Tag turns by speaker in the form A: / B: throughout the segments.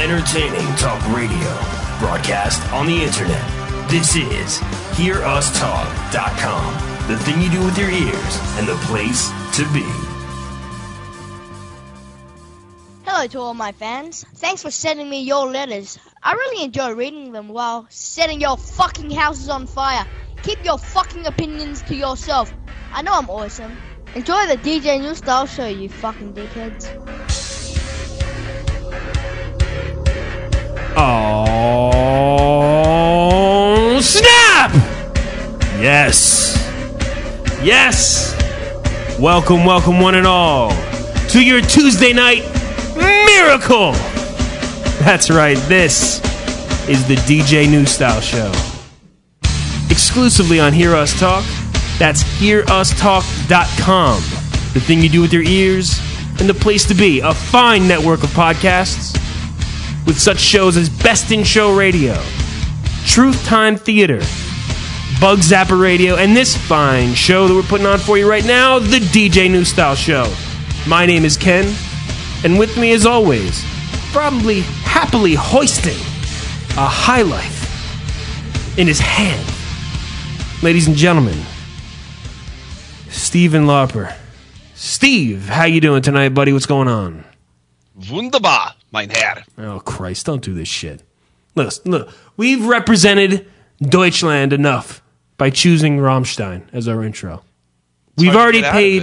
A: Entertaining talk radio. Broadcast on the internet. This is HearUsTalk.com. The thing you do with your ears and the place to be.
B: Hello to all my fans. Thanks for sending me your letters. I really enjoy reading them while setting your fucking houses on fire. Keep your fucking opinions to yourself. I know I'm awesome. Enjoy the DJ New Style show, you fucking dickheads.
A: Oh, snap! Yes. Yes. Welcome, welcome one and all to your Tuesday night miracle. That's right, this is the DJ New Style show. Exclusively on Hear Us Talk. That's HearUsTalk.com. The thing you do with your ears and the place to be. A fine network of podcasts with such shows as Best in Show Radio, Truth Time Theater, Bug Zapper Radio, and this fine show that we're putting on for you right now, the DJ New Style Show. My name is Ken, and with me as always, probably happily hoisting a high life in his hand, ladies and gentlemen, Steven Lauper. Steve, how you doing tonight, buddy? What's going on?
C: Wunderbar, mein Herr.
A: Oh, Christ, don't do this shit. Look, we've represented Deutschland enough by choosing Rammstein as our intro. We've already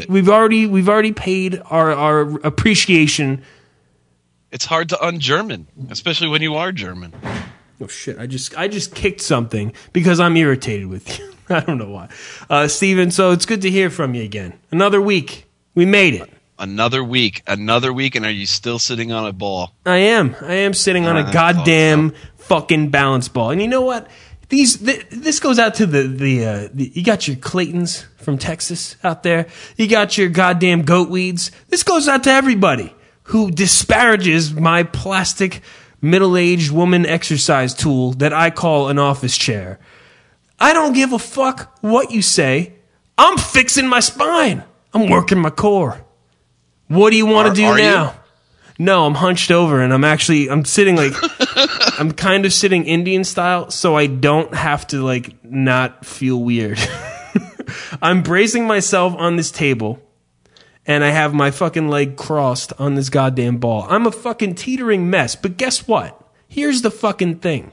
A: paid our appreciation.
C: It's hard to un-German, especially when you are German.
A: Oh shit, I just kicked something because I'm irritated with you. I don't know why. Steven, so it's good to hear from you again. Another week. We made it. Another week,
C: and are you still sitting on a ball?
A: I am sitting on a goddamn fucking balance ball. And you know what? This goes out to the you got your Claytons from Texas out there. You got your goddamn goat weeds. This goes out to everybody who disparages my plastic middle-aged woman exercise tool that I call an office chair. I don't give a fuck what you say. I'm fixing my spine. I'm working my core. What do you want to do now? You? No, I'm hunched over and I'm sitting like, I'm kind of sitting Indian style so I don't have to like not feel weird. I'm bracing myself on this table and I have my fucking leg crossed on this goddamn ball. I'm a fucking teetering mess, but guess what? Here's the fucking thing.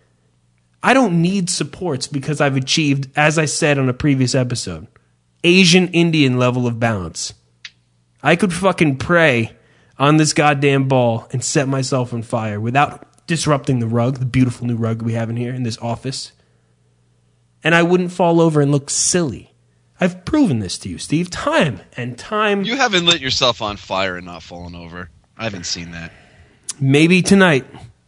A: I don't need supports because I've achieved, as I said on a previous episode, Asian Indian level of balance. I could fucking pray on this goddamn ball and set myself on fire without disrupting the rug, the beautiful new rug we have in here in this office. And I wouldn't fall over and look silly. I've proven this to you, Steve, time and time.
C: You haven't lit yourself on fire and not fallen over. I haven't seen that.
A: Maybe tonight.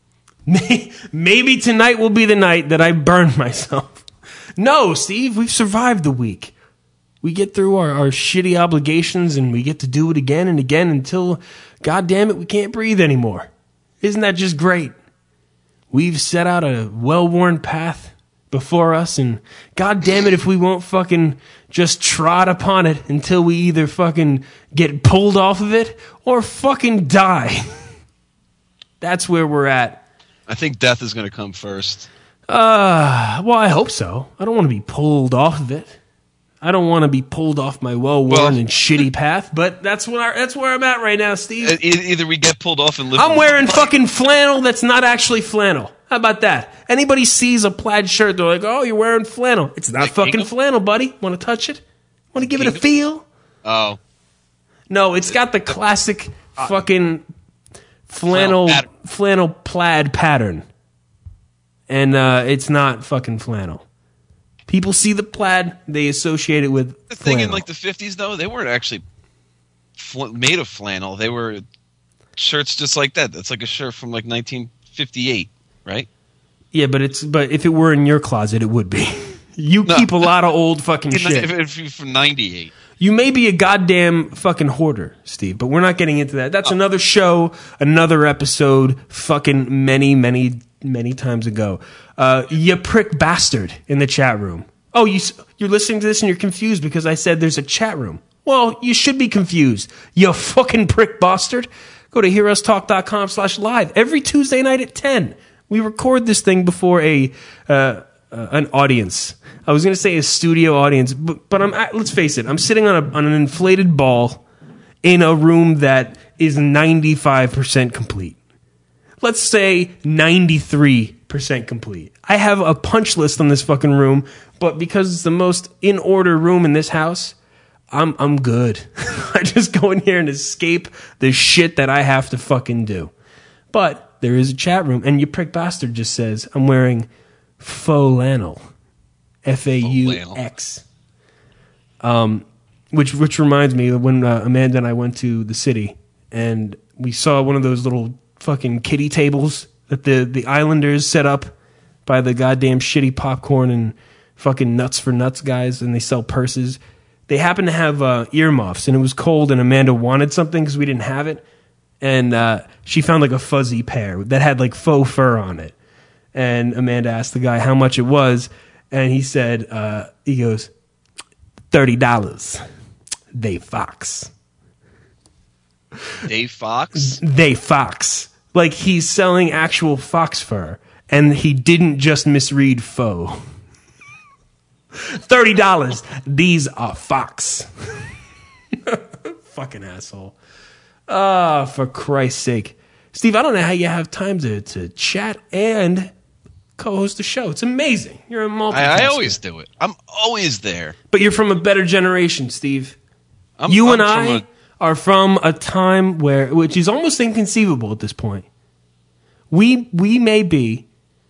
A: Maybe tonight will be the night that I burn myself. No, Steve, we've survived the week. We get through our shitty obligations and we get to do it again and again until, God damn it, we can't breathe anymore. Isn't that just great? We've set out a well-worn path before us and God damn it if we won't fucking just trot upon it until we either fucking get pulled off of it or fucking die. That's where we're at.
C: I think death is going to come first.
A: Well, I hope so. I don't want to be pulled off of it. I don't want to be pulled off my well-worn and shitty path, but that's where I'm at right now, Steve.
C: Either we get pulled off and live.
A: I'm wearing fucking flannel that's not actually flannel. How about that? Anybody sees a plaid shirt, they're like, "Oh, you're wearing flannel." It's not fucking flannel, buddy. Want to touch it? Want to give it a feel?
C: Oh,
A: no, it's got the classic fucking flannel plaid pattern, and it's not fucking flannel. People see the plaid, they associate it with
C: the thing flannel. In like the 50s, though, they weren't actually made of flannel. They were shirts just like that. That's like a shirt from like 1958, right?
A: Yeah, but if it were in your closet, it would be. You keep a lot of old fucking shit.
C: If from 98.
A: You may be a goddamn fucking hoarder, Steve, but we're not getting into that. That's another show, another episode, fucking many, many, many times ago. You prick bastard in the chat room. Oh, you're listening to this and you're confused because I said there's a chat room. Well, you should be confused. You fucking prick bastard. Go to heroestalk.com/live every Tuesday night at 10. We record this thing before an audience. I was going to say a studio audience, but let's face it. I'm sitting on an inflated ball in a room that is 95% complete. Let's say 93% complete. I have a punch list on this fucking room, but because it's the most in order room in this house, I'm good. I just go in here and escape the shit that I have to fucking do. But there is a chat room, and you prick bastard just says I'm wearing faux flannel, FAUX. Which reminds me of when Amanda and I went to the city, and we saw one of those little fucking kiddie tables that the Islanders set up by the goddamn shitty popcorn and fucking Nuts for Nuts guys, and they sell purses. They happened to have earmuffs, and it was cold, and Amanda wanted something because we didn't have it, and she found like a fuzzy pair that had like faux fur on it, and Amanda asked the guy how much it was, and he said, he goes, $30. Dave Fox.
C: Dave Fox?
A: Dave Fox. Like he's selling actual fox fur, and he didn't just misread faux. $30. These are fox. Fucking asshole. Oh, for Christ's sake. Steve, I don't know how you have time to chat and co-host the show. It's amazing. You're a multitasker.
C: I always do it. I'm always there.
A: But you're from a better generation, Steve. You and I are from a time which is almost inconceivable at this point. We may be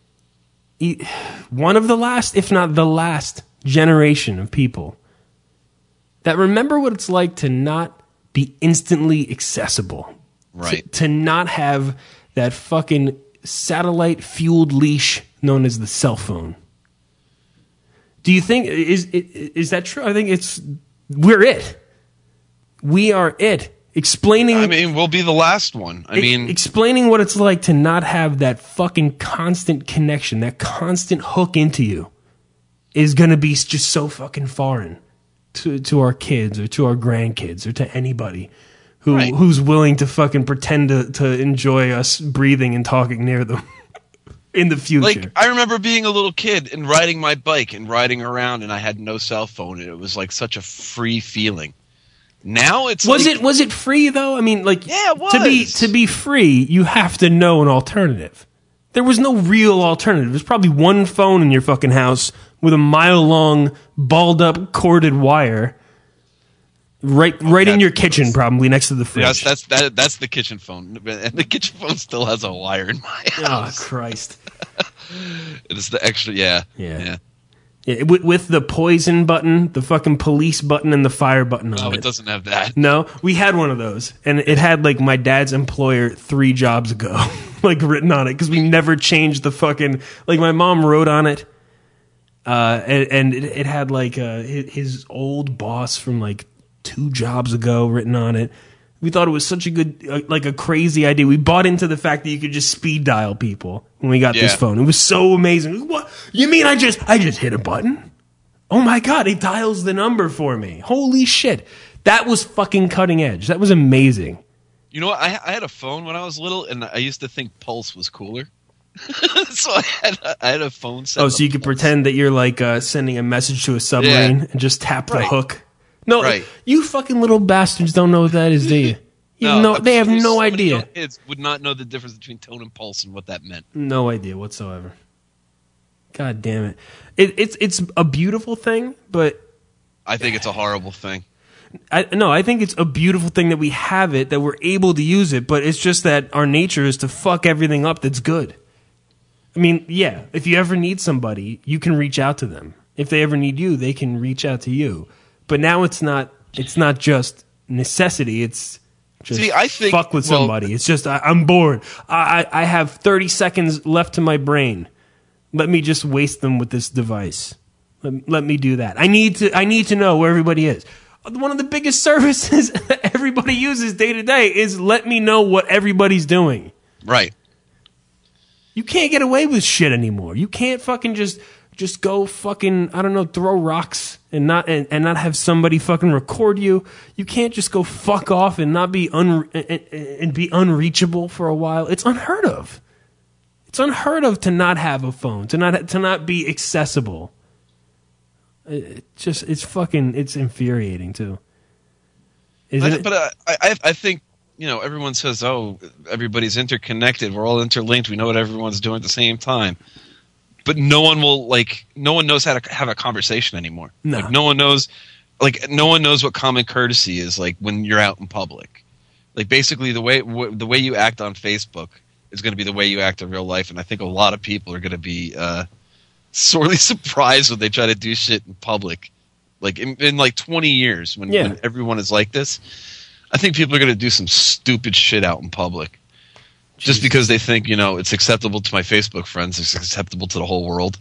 A: one of the last, if not the last, generation of people that remember what it's like to not be instantly accessible.
C: Right.
A: To not have that fucking satellite-fueled leash known as the cell phone. Do you think, is that true? I think we're it. We are it. Explaining...
C: I mean, we'll be the last one.
A: Explaining what it's like to not have that fucking constant connection, that constant hook into you, is going to be just so fucking foreign to our kids or to our grandkids or to anybody who's willing to fucking pretend to enjoy us breathing and talking near them in the future.
C: Like, I remember being a little kid and riding my bike and riding around, and I had no cell phone, and it was like such a free feeling. Now it's was
A: it free though? I mean, like,
C: yeah, it was.
A: To be free, you have to know an alternative. There was no real alternative. There's probably one phone in your fucking house with a mile-long, balled-up, corded wire right in your kitchen, probably next to the fridge.
C: Yes, that's the kitchen phone. And the kitchen phone still has a wire in my house.
A: Oh, Christ.
C: It's the extra, yeah.
A: Yeah, with the poison button, the fucking police button, and the fire button on it.
C: No, it doesn't have that.
A: No? We had one of those, and it had, like, my dad's employer 3 jobs ago, like, written on it, because we never changed the fucking... Like, my mom wrote on it, and it had, like, his old boss from, like, 2 jobs ago written on it. We thought it was such a good, like a crazy idea. We bought into the fact that you could just speed dial people when we got this phone. It was so amazing. What? You mean I just hit a button? Oh my God, it dials the number for me. Holy shit. That was fucking cutting edge. That was amazing.
C: You know what? I had a phone when I was little, and I used to think Pulse was cooler. So I had a phone set.
A: Oh, so you could pretend that you're like sending a message to a submarine and just tap the hook. No, you fucking little bastards don't know what that is, do you? They have no idea.
C: Many kids would not know the difference between tone and pulse and what that meant.
A: No idea whatsoever. God damn it. It's a beautiful thing, but...
C: I think it's a horrible thing.
A: I think it's a beautiful thing that we have it, that we're able to use it, but it's just that our nature is to fuck everything up that's good. I mean, yeah, if you ever need somebody, you can reach out to them. If they ever need you, they can reach out to you. But now it's not just necessity, it's just fuck with somebody. It's just, I'm bored. I have 30 seconds left to my brain. Let me just waste them with this device. Let me do that. I need to know where everybody is. One of the biggest services that everybody uses day to day is let me know what everybody's doing.
C: Right.
A: You can't get away with shit anymore. You can't fucking just just go fucking, I don't know, throw rocks and not have somebody fucking record you. You can't just go fuck off and not be and be unreachable for a while. It's unheard of. It's unheard of to not have a phone, to not be accessible. It's infuriating too.
C: But I think, everyone says, oh, everybody's interconnected. We're all interlinked. We know what everyone's doing at the same time. But no one knows how to have a conversation anymore.
A: No.
C: No one knows what common courtesy is like when you're out in public. Like basically the way you act on Facebook is going to be the way you act in real life. And I think a lot of people are going to be sorely surprised when they try to do shit in public. Like in like 20 years when everyone is like this, I think people are going to do some stupid shit out in public. Just because they think, it's acceptable to my Facebook friends, it's acceptable to the whole world.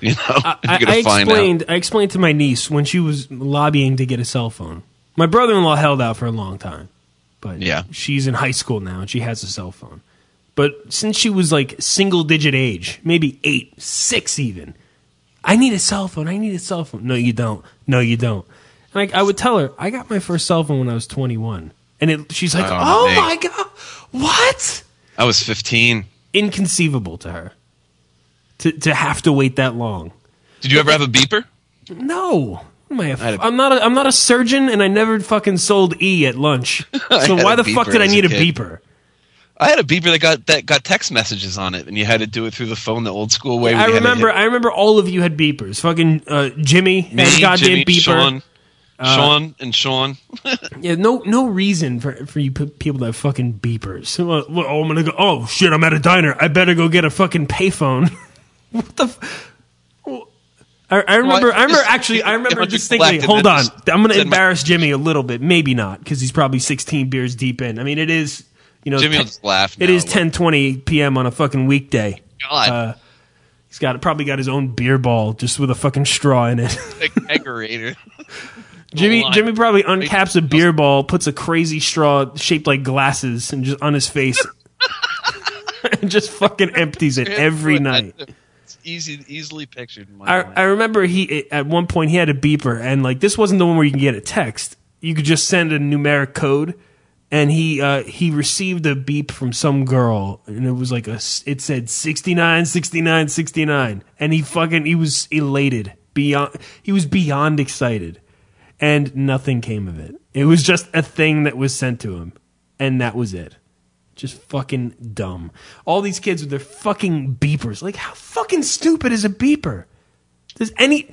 A: I explained to my niece when she was lobbying to get a cell phone. My brother-in-law held out for a long time, but she's in high school now and she has a cell phone. But since she was like single-digit age, maybe 8, 6 even, I need a cell phone. No, you don't. And I would tell her, I got my first cell phone when I was 21. And she's like, oh my God, what?
C: I was 15.
A: Inconceivable to her to have to wait that long.
C: Did you ever have a beeper?
A: No. I'm not a surgeon, and I never fucking sold E at lunch. So why the fuck did I need a beeper?
C: I had a beeper that got text messages on it, and you had to do it through the phone the old school way.
A: I remember all of you had beepers. Fucking Jimmy had a goddamn beeper.
C: Sean and Sean.
A: Yeah, no reason for you people to have fucking beepers. I'm gonna go. Oh shit! I'm at a diner. I better go get a fucking payphone. What the? I remember distinctly. Hold on, I'm gonna embarrass Jimmy a little bit. Maybe not, because he's probably 16 beers deep in. I mean, it is.
C: Jimmy will just laugh.
A: It is 10:20 p.m. on a fucking weekday.
C: God.
A: He's probably got his own beer ball just with a fucking straw in it.
C: Kegerator.
A: Jimmy probably uncaps a beer ball, puts a crazy straw shaped like glasses and just on his face, and just fucking empties it every night.
C: It's easily pictured. In my mind.
A: I remember at one point he had a beeper, and like this wasn't the one where you can get a text. You could just send a numeric code, and he received a beep from some girl, and it was like it said 69, 69, 69, and he was elated he was beyond excited. And nothing came of it. It was just a thing that was sent to him. And that was it. Just fucking dumb. All these kids with their fucking beepers. Like, how fucking stupid is a beeper? Do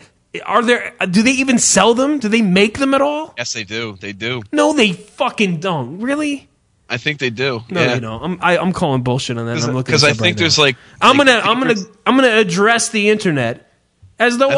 A: they even sell them? Do they make them at all?
C: Yes, they do. They do.
A: No, they fucking don't. Really?
C: I think they do.
A: No, they don't. I'm calling bullshit on that.
C: Because I think there's like
A: I'm gonna address the internet. As though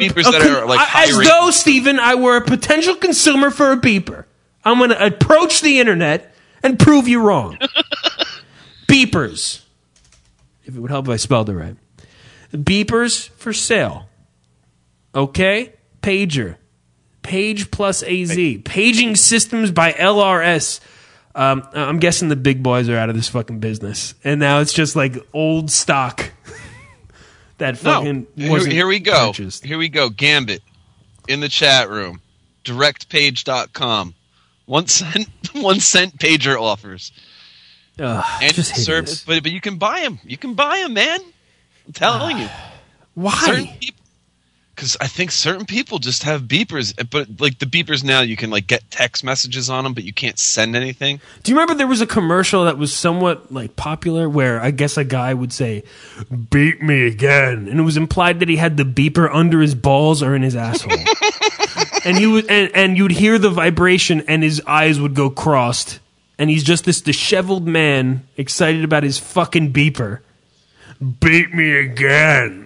A: Stephen, I were a potential consumer for a beeper. I'm going to approach the internet and prove you wrong. Beepers. If it would help if I spelled it right. Beepers for sale. Okay? Pager. Page plus AZ. Paging systems by LRS. I'm guessing the big boys are out of this fucking business. And now it's just like old stock. That fucking
C: here we go.
A: Purchased.
C: Here we go. Gambit in the chat room. Directpage.com. 1 cent pager offers.
A: And
C: service, but you can buy them. You can buy them, man. I'm telling you.
A: Why?
C: Because I think certain people just have beepers, but like the beepers now, you can like get text messages on them, but you can't send anything.
A: Do you remember there was a commercial that was somewhat like popular where I guess a guy would say, "Beep me again," and it was implied that he had the beeper under his balls or in his asshole, and he would and you'd hear the vibration and his eyes would go crossed, and he's just this disheveled man excited about his fucking beeper. Beep me again.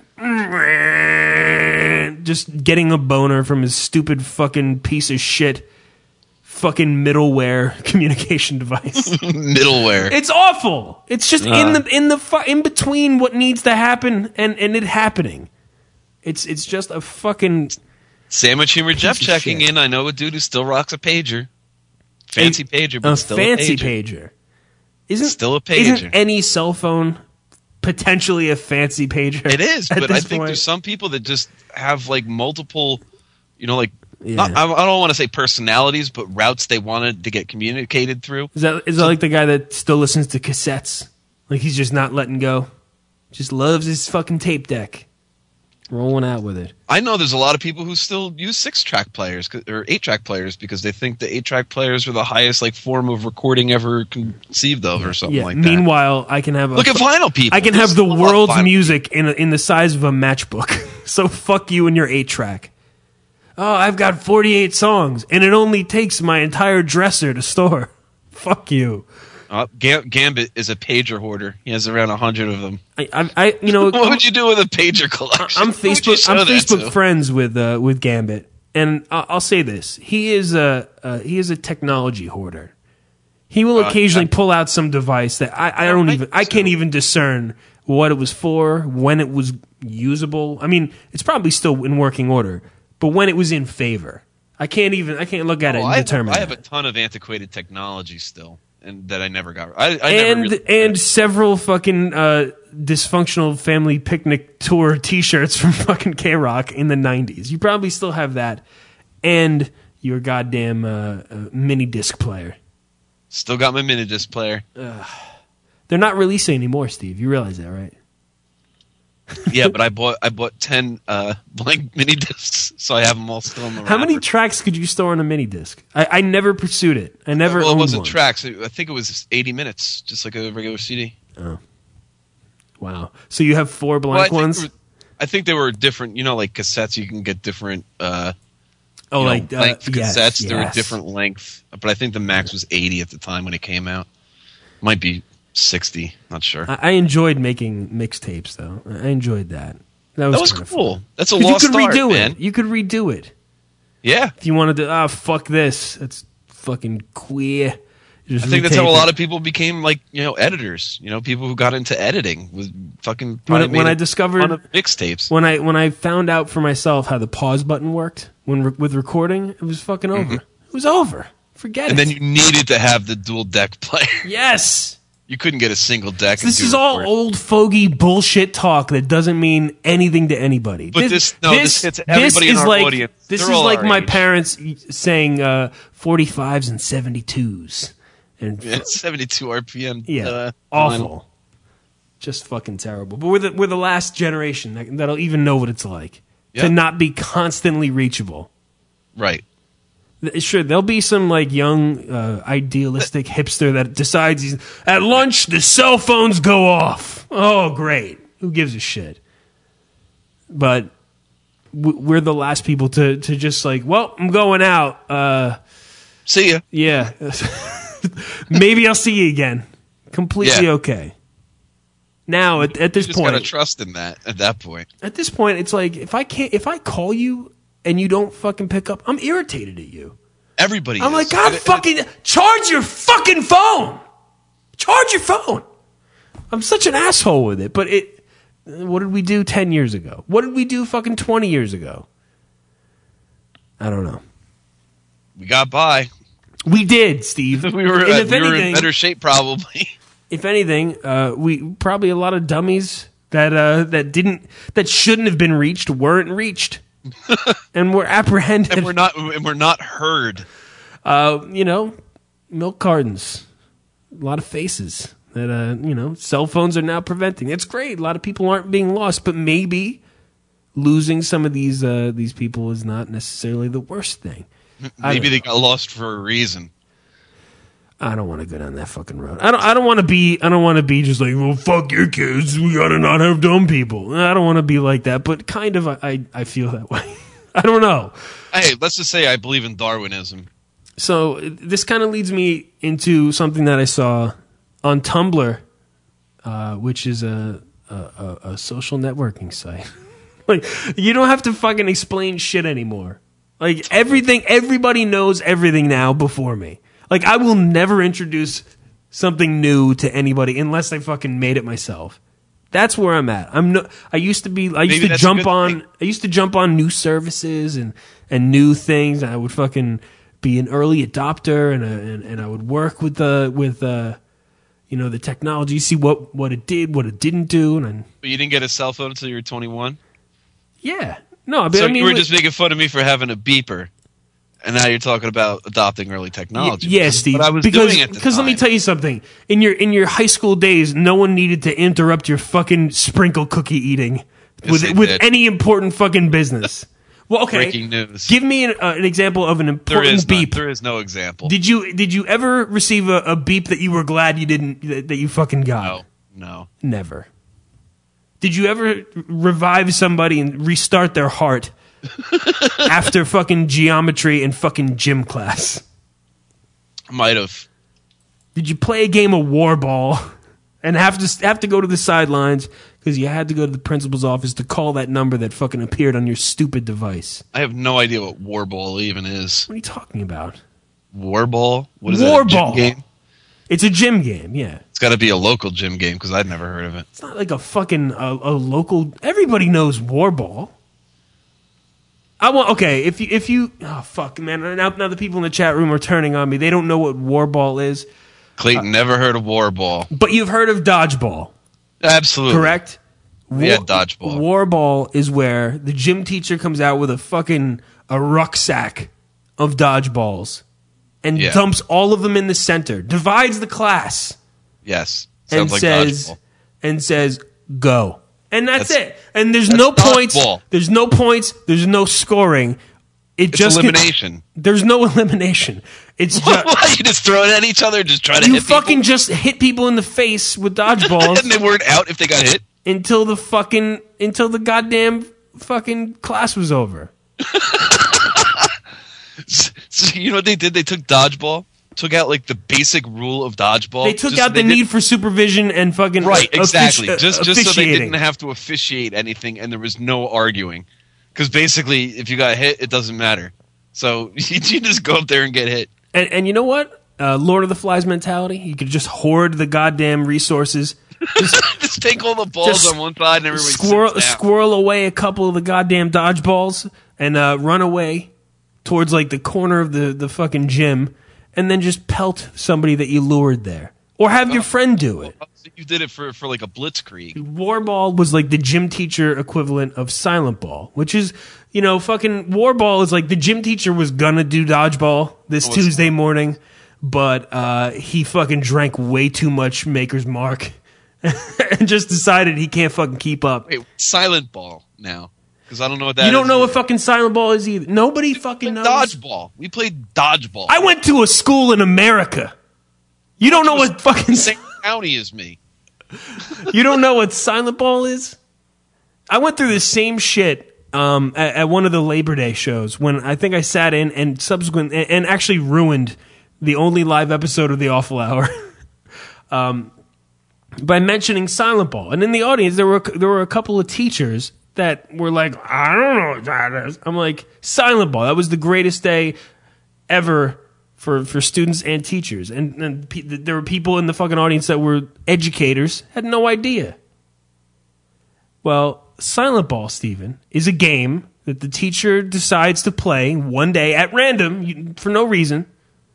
A: Just getting a boner from his stupid fucking piece of shit fucking middleware communication device.
C: Middleware.
A: It's awful. It's just in between what needs to happen and it happening. It's just a fucking
C: Sandwich Humor Jeff checking in. I know a dude who still rocks a pager. Fancy pager, but still a pager.
A: Isn't
C: still a pager.
A: Isn't any cell phone potentially a fancy pager.
C: It is,
A: at
C: but
A: this
C: I think
A: point.
C: there's some people that just have like multiple, like
A: Yeah.
C: I don't want to say personalities, but routes they wanted to get communicated through.
A: Is that like the guy that still listens to cassettes? Like he's just not letting go. Just loves his fucking tape deck. Rolling out with it.
C: I know there's a lot of people who still use 6-track players or 8-track players because they think the 8-track players are the highest like form of recording ever conceived of or something like that.
A: Meanwhile, I can have
C: Look at vinyl people.
A: I can
C: There's
A: have the
C: a lot of
A: world's
C: vinyl
A: music in the size of a matchbook. So fuck you and your 8-track. Oh, I've got 48 songs and it only takes my entire dresser to store. Fuck you.
C: Gambit is a pager hoarder. He has around 100 of them.
A: I
C: What would you do with a pager collection?
A: I'm
C: Who would you show that
A: Facebook
C: to?
A: friends with Gambit, and I'll say this: he is a technology hoarder. He will occasionally pull out some device that I can't even discern what it was for, when it was usable. I mean, it's probably still in working order, but when it was in favor, I can't look at it and determine.
C: I have a
A: that.
C: ton of antiquated technology still, and that I never got. I never really,
A: and several fucking dysfunctional family picnic tour T-shirts from fucking K-Rock in the 90s. You probably still have that, and your goddamn mini disc player.
C: still got my mini disc player.
A: They're not releasing anymore, Steve. You realize that, right?
C: Yeah, but I bought 10 blank mini discs, so I have them all still in the
A: How many
C: wrapper.
A: tracks could you store on a mini disc? I never pursued it. I never
C: Well, it
A: owned
C: wasn't
A: one.
C: tracks. I think it was 80 minutes, just like a regular CD.
A: Wow. So you have 4
C: Well, I
A: blank
C: think
A: ones?
C: there were- I think they were different. Like cassettes, you can get different.
A: Oh,
C: length
A: yes,
C: cassettes. They were
A: yes.
C: different length, but I think the max was 80 at the time when it came out. Might be 60. Not sure.
A: I enjoyed making mixtapes, though. I enjoyed that. That was
C: cool.
A: kinda fun.
C: That's a
A: 'Cause
C: lost
A: you could
C: art,
A: redo
C: man.
A: it. You could redo it.
C: Yeah,
A: If you wanted to, fuck this. That's fucking queer. You just
C: I think that's how
A: retape
C: a lot
A: it.
C: of people became editors. People who got into editing was fucking.
A: When I discovered
C: mixtapes,
A: when I found out for myself how the pause button worked with recording, it was fucking over. It was over. Forget
C: and
A: it.
C: then you needed to have the dual deck player.
A: Yes.
C: You couldn't get a single deck.
A: This is all old fogey bullshit talk that doesn't mean anything to anybody.
C: But this hits everybody in
A: is
C: our
A: like,
C: audience.
A: This
C: They're
A: is
C: all
A: like
C: our
A: my
C: age.
A: parents saying 45s and 72s. And
C: Yeah, 72 RPM.
A: awful. Just fucking terrible. But we're the last generation that'll even know what it's like to
C: Yeah.
A: not be constantly reachable.
C: Right.
A: Sure, there'll be some young idealistic hipster that decides at lunch the cell phones go off. Oh, great! Who gives a shit? But we're the last people to just well, I'm going out.
C: See ya.
A: Yeah, maybe I'll see you again. Completely
C: Yeah.
A: okay. Now at this
C: You just gotta
A: point,
C: trust in that. At that point,
A: it's like if I call you and you don't fucking pick up, I'm irritated at you.
C: everybody.
A: I'm
C: is.
A: like, God,
C: And
A: fucking charge your fucking phone. Charge your phone. I'm such an asshole with it. But what did we do 10 years ago? What did we do fucking 20 years ago? I don't know.
C: we got by.
A: We did, Steve.
C: We were
A: And
C: in better shape, probably.
A: if anything, we probably a lot of dummies that shouldn't have been reached weren't reached, and were apprehended.
C: and we're not heard.
A: Milk cartons, a lot of faces that cell phones are now preventing. It's great. A lot of people aren't being lost, but maybe losing some of these people is not necessarily the worst thing.
C: Maybe they got lost for a reason.
A: I don't want to go down that fucking road. I don't want to be just like, well, fuck your kids. We gotta not have dumb people. I don't want to be like that, but kind of I feel that way. I don't know.
C: Hey, let's just say I believe in Darwinism.
A: So this kind of leads me into something that I saw on Tumblr, which is a social networking site. Like, you don't have to fucking explain shit anymore. Like, everybody knows everything now before me. Like, I will never introduce something new to anybody unless I fucking made it myself. That's where I'm at. I used to jump on new services and new things. I would fucking be an early adopter and I would work with the technology, see what it did, what it didn't do, and
C: But you didn't get a cell phone until you were 21?
A: yeah. No, but
C: So
A: I mean,
C: you were just making fun of me for having a beeper, and now you're talking about adopting early technology.
A: yeah, Steve.
C: But I was
A: because
C: doing at the
A: because let me
C: time.
A: tell you something. In your high school days, no one needed to interrupt your fucking sprinkle cookie eating
C: Yes, they
A: with
C: did.
A: any important fucking business. Well, okay.
C: Breaking news.
A: Give me an example of an
C: There
A: important
C: is
A: beep.
C: there is no example.
A: Did you ever receive a beep that you were glad you didn't that you fucking got?
C: No.
A: Never. Did you ever revive somebody and restart their heart after fucking geometry and fucking gym class?
C: Might have.
A: Did you play a game of war ball and have to go to the sidelines because you had to go to the principal's office to call that number that fucking appeared on your stupid device?
C: I have no idea what Warball even is.
A: What are you talking about?
C: Warball? What is
A: War
C: that? A gym
A: ball.
C: game?
A: It's a gym game, yeah.
C: It's got to be a local gym game because I'd never heard of it.
A: It's not like a fucking a local. Everybody knows war ball. If you oh fuck man, now the people in the chat room are turning on me. They don't know what war ball is,
C: Clayton never heard of Warball.
A: but you've heard of dodgeball,
C: Absolutely.
A: correct?
C: We had dodgeball.
A: War ball is where the gym teacher comes out with a rucksack of dodgeballs and
C: Yeah.
A: dumps all of them in the center, divides the class,
C: Yes.
A: and
C: Sounds like
A: says
C: dodgeball.
A: go. And that's
C: That's-
A: it. And there's
C: that's
A: no points.
C: dodgeball.
A: There's no points. There's no scoring.
C: It's elimination.
A: There's no elimination. It's just
C: What? You just throw it at each other, just try to
A: you
C: hit
A: fucking
C: people?
A: just hit people in the face with dodgeballs
C: And they weren't out if they got hit.
A: until the goddamn fucking class was over.
C: So you know what they did? They took dodgeball, took out like the basic rule of dodgeball.
A: They took
C: just
A: out
C: so
A: the
C: they
A: need
C: didn't-
A: for supervision and fucking
C: Right, exactly. Just so they
A: officiating.
C: didn't have to officiate anything, and there was no arguing. Because basically, if you got hit, it doesn't matter. So you just go up there and get hit.
A: And you know what? Lord of the Flies mentality. You could just hoard the goddamn resources.
C: Just take all the balls
A: Just
C: on one side, and everybody sits down.
A: squirrel away a couple of the goddamn dodgeballs and run away towards like the corner of the fucking gym, and then just pelt somebody that you lured there, or have your friend do it.
C: So you did it for like a blitzkrieg.
A: Warball was like the gym teacher equivalent of silent ball, which is, fucking Warball is like the gym teacher was gonna do dodgeball this Tuesday morning, but he fucking drank way too much Maker's Mark and just decided he can't fucking keep up.
C: Wait, silent ball now. Because I don't know what that is.
A: You don't know what
C: either.
A: fucking silent ball is either. Nobody fucking knows.
C: Dodgeball. We played dodgeball.
A: I went to a school in America. You don't know what fucking
C: Same county as me.
A: you don't know what silent ball is? I went through the same shit at one of the Labor Day shows when I think I sat in and and actually ruined the only live episode of The Awful Hour by mentioning silent ball. And in the audience there were a couple of teachers that were like, I don't know what that is. I'm like, silent ball. That was the greatest day ever for students and teachers. And there were people in the fucking audience that were educators, had no idea. Well, silent ball, Stephen, is a game that the teacher decides to play one day at random for no reason.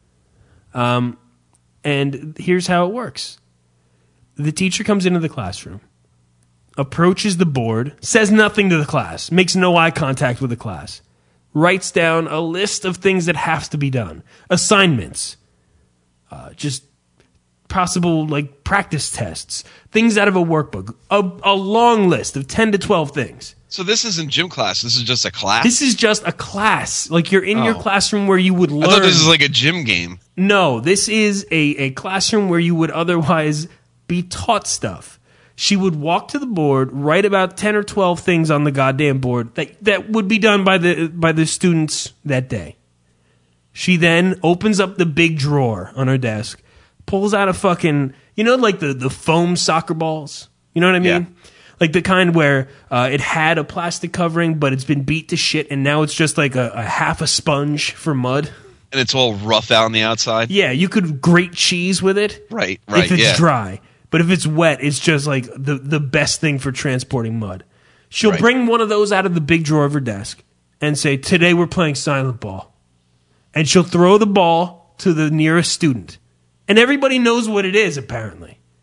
A: And here's how it works. The teacher comes into the classroom, approaches the board, says nothing to the class, makes no eye contact with the class, writes down a list of things that have to be done, assignments, just possible like practice tests, things out of a workbook, a long list of 10 to 12 things.
C: So this isn't gym class. This is just a class.
A: This is just a class. Like you're in your
C: Oh.
A: classroom where you would learn.
C: I thought this was like a gym game.
A: No, this is a classroom where you would otherwise be taught stuff. She would walk to the board, write about 10 or 12 things on the goddamn board that would be done by the students that day. She then opens up the big drawer on her desk, pulls out a fucking, like the foam soccer balls. You know what I mean?
C: Yeah.
A: Like the kind where it had a plastic covering, but it's been beat to shit, and now it's just like a half a sponge for mud.
C: And it's all rough out on the outside.
A: Yeah, you could grate cheese with it.
C: Right,
A: If it's
C: yeah.
A: dry. But if it's wet, it's just like the best thing for transporting mud. She'll
C: Right.
A: bring one of those out of the big drawer of her desk and say, today we're playing silent ball. And she'll throw the ball to the nearest student. And everybody knows what it is, apparently.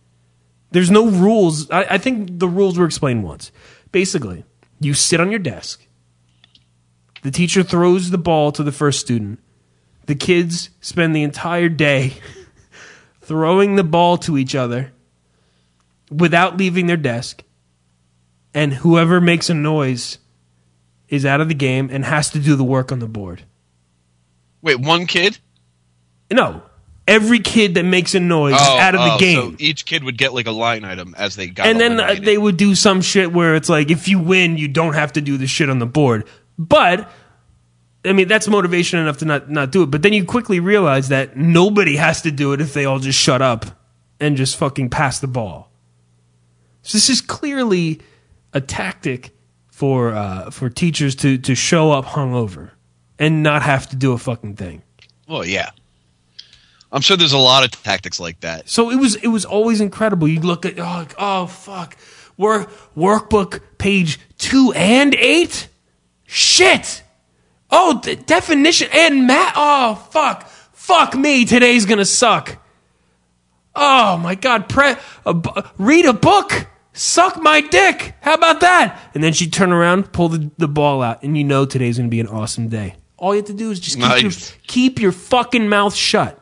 A: There's no rules. I think the rules were explained once. Basically, you sit on your desk. The teacher throws the ball to the first student. The kids spend the entire day throwing the ball to each other without leaving their desk. And whoever makes a noise is out of the game and has to do the work on the board.
C: Wait, one kid?
A: No. Every kid that makes a noise is out of the game.
C: So each kid would get like a line item as they got.
A: And then they would do some shit where it's like, if you win, you don't have to do the shit on the board. But, I mean, that's motivation enough to not do it. But then you quickly realize that nobody has to do it if they all just shut up and just fucking pass the ball. So this is clearly a tactic for teachers to show up hungover and not have to do a fucking thing.
C: Well, yeah. I'm sure there's a lot of tactics like that.
A: So it was always incredible. You'd look at, oh fuck, workbook page 2 and 8? Shit! Oh, definition and math. Oh, fuck me. Today's gonna suck. Oh my God! Read a book. Suck my dick. How about that? And then she'd turn around, pull the ball out, and you know today's gonna be an awesome day. All you have to do is just keep your fucking mouth shut.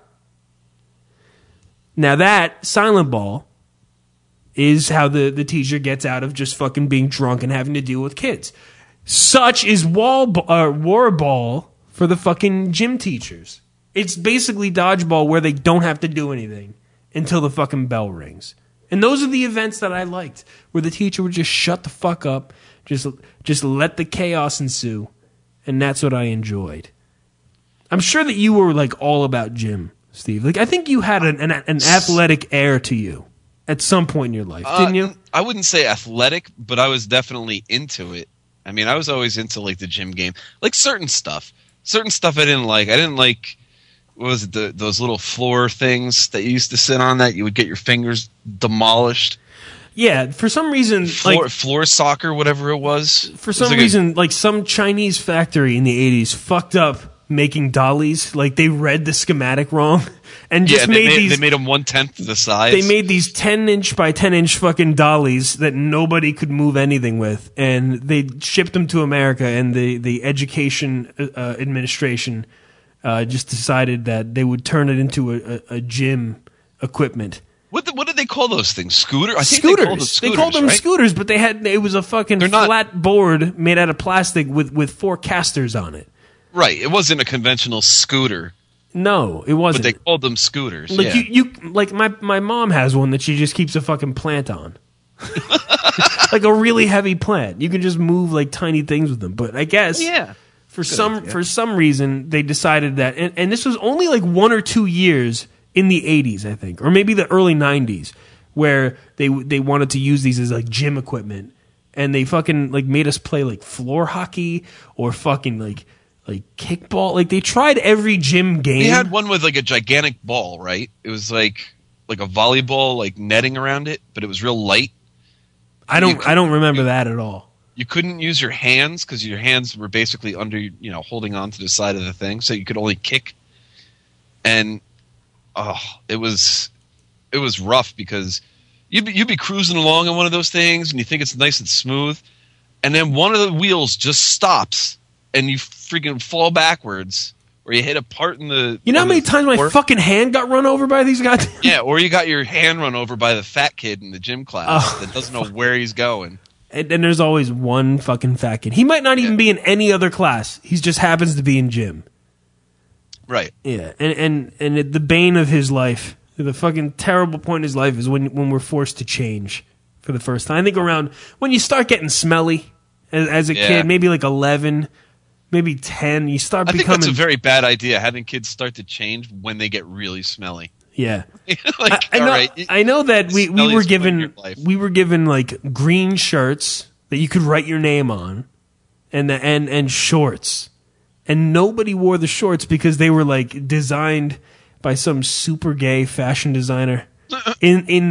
A: Now that silent ball is how the teacher gets out of just fucking being drunk and having to deal with kids. Such is war ball for the fucking gym teachers. It's basically dodgeball where they don't have to do anything until the fucking bell rings. And those are the events that I liked, where the teacher would just shut the fuck up, just let the chaos ensue, and that's what I enjoyed. I'm sure that you were like all about gym, Steve. Like I think you had an athletic air to you at some point in your life, didn't you?
C: I wouldn't say athletic, but I was definitely into it. I mean, I was always into like the gym game, like certain stuff I didn't like. I didn't like, what was it, those little floor things that you used to sit on that you would get your fingers demolished.
A: Yeah, for some reason,
C: floor soccer, whatever it was.
A: For some reason, like some Chinese factory in the 80s fucked up making dollies. Like they read the schematic wrong and just they made them
C: 1/10 the size.
A: They made these 10-inch by 10-inch fucking dollies that nobody could move anything with, and they shipped them to America. And the education administration just decided that they would turn it into a gym equipment.
C: What did they call those things? Scooter? I think
A: scooters. They called them
C: right?
A: scooters, but it was a fucking flat board made out of plastic with 4 casters on it.
C: Right. It wasn't a conventional scooter.
A: No, it wasn't.
C: But they called them scooters.
A: Like
C: yeah.
A: Like my mom has one that she just keeps a fucking plant on. Like a really heavy plant. You can just move like tiny things with them. But I guess for some reason they decided that, and this was only like 1 or 2 years in the 80s, I think, or maybe the early 90s, where they wanted to use these as like gym equipment, and they fucking like made us play like floor hockey or fucking like kickball. Like they tried every gym game.
C: We had one with like a gigantic ball, right? It was like a volleyball, like netting around it, but it was real light.
A: I don't remember that at all. You
C: couldn't use your hands because your hands were basically under, holding on to the side of the thing, so you could only kick. And it was rough because you'd be cruising along on one of those things and you think it's nice and smooth, and then one of the wheels just stops and you freaking fall backwards, or you hit a part in the. You know
A: how many times my fucking hand got run over by these guys?
C: Yeah, or you got your hand run over by the fat kid in the gym class that doesn't know where he's going.
A: And there's always one fucking fat kid. He might not even be in any other class. He just happens to be in gym.
C: Right.
A: Yeah, and the bane of his life, the fucking terrible point in his life is when we're forced to change for the first time. I think around when you start getting smelly as a kid, maybe like 11, maybe 10, you start becoming...
C: I think that's a very bad idea, having kids start to change when they get really smelly.
A: Yeah.
C: Like,
A: I know that we were given like green shirts that you could write your name on and shorts. And nobody wore the shorts because they were like designed by some super gay fashion designer in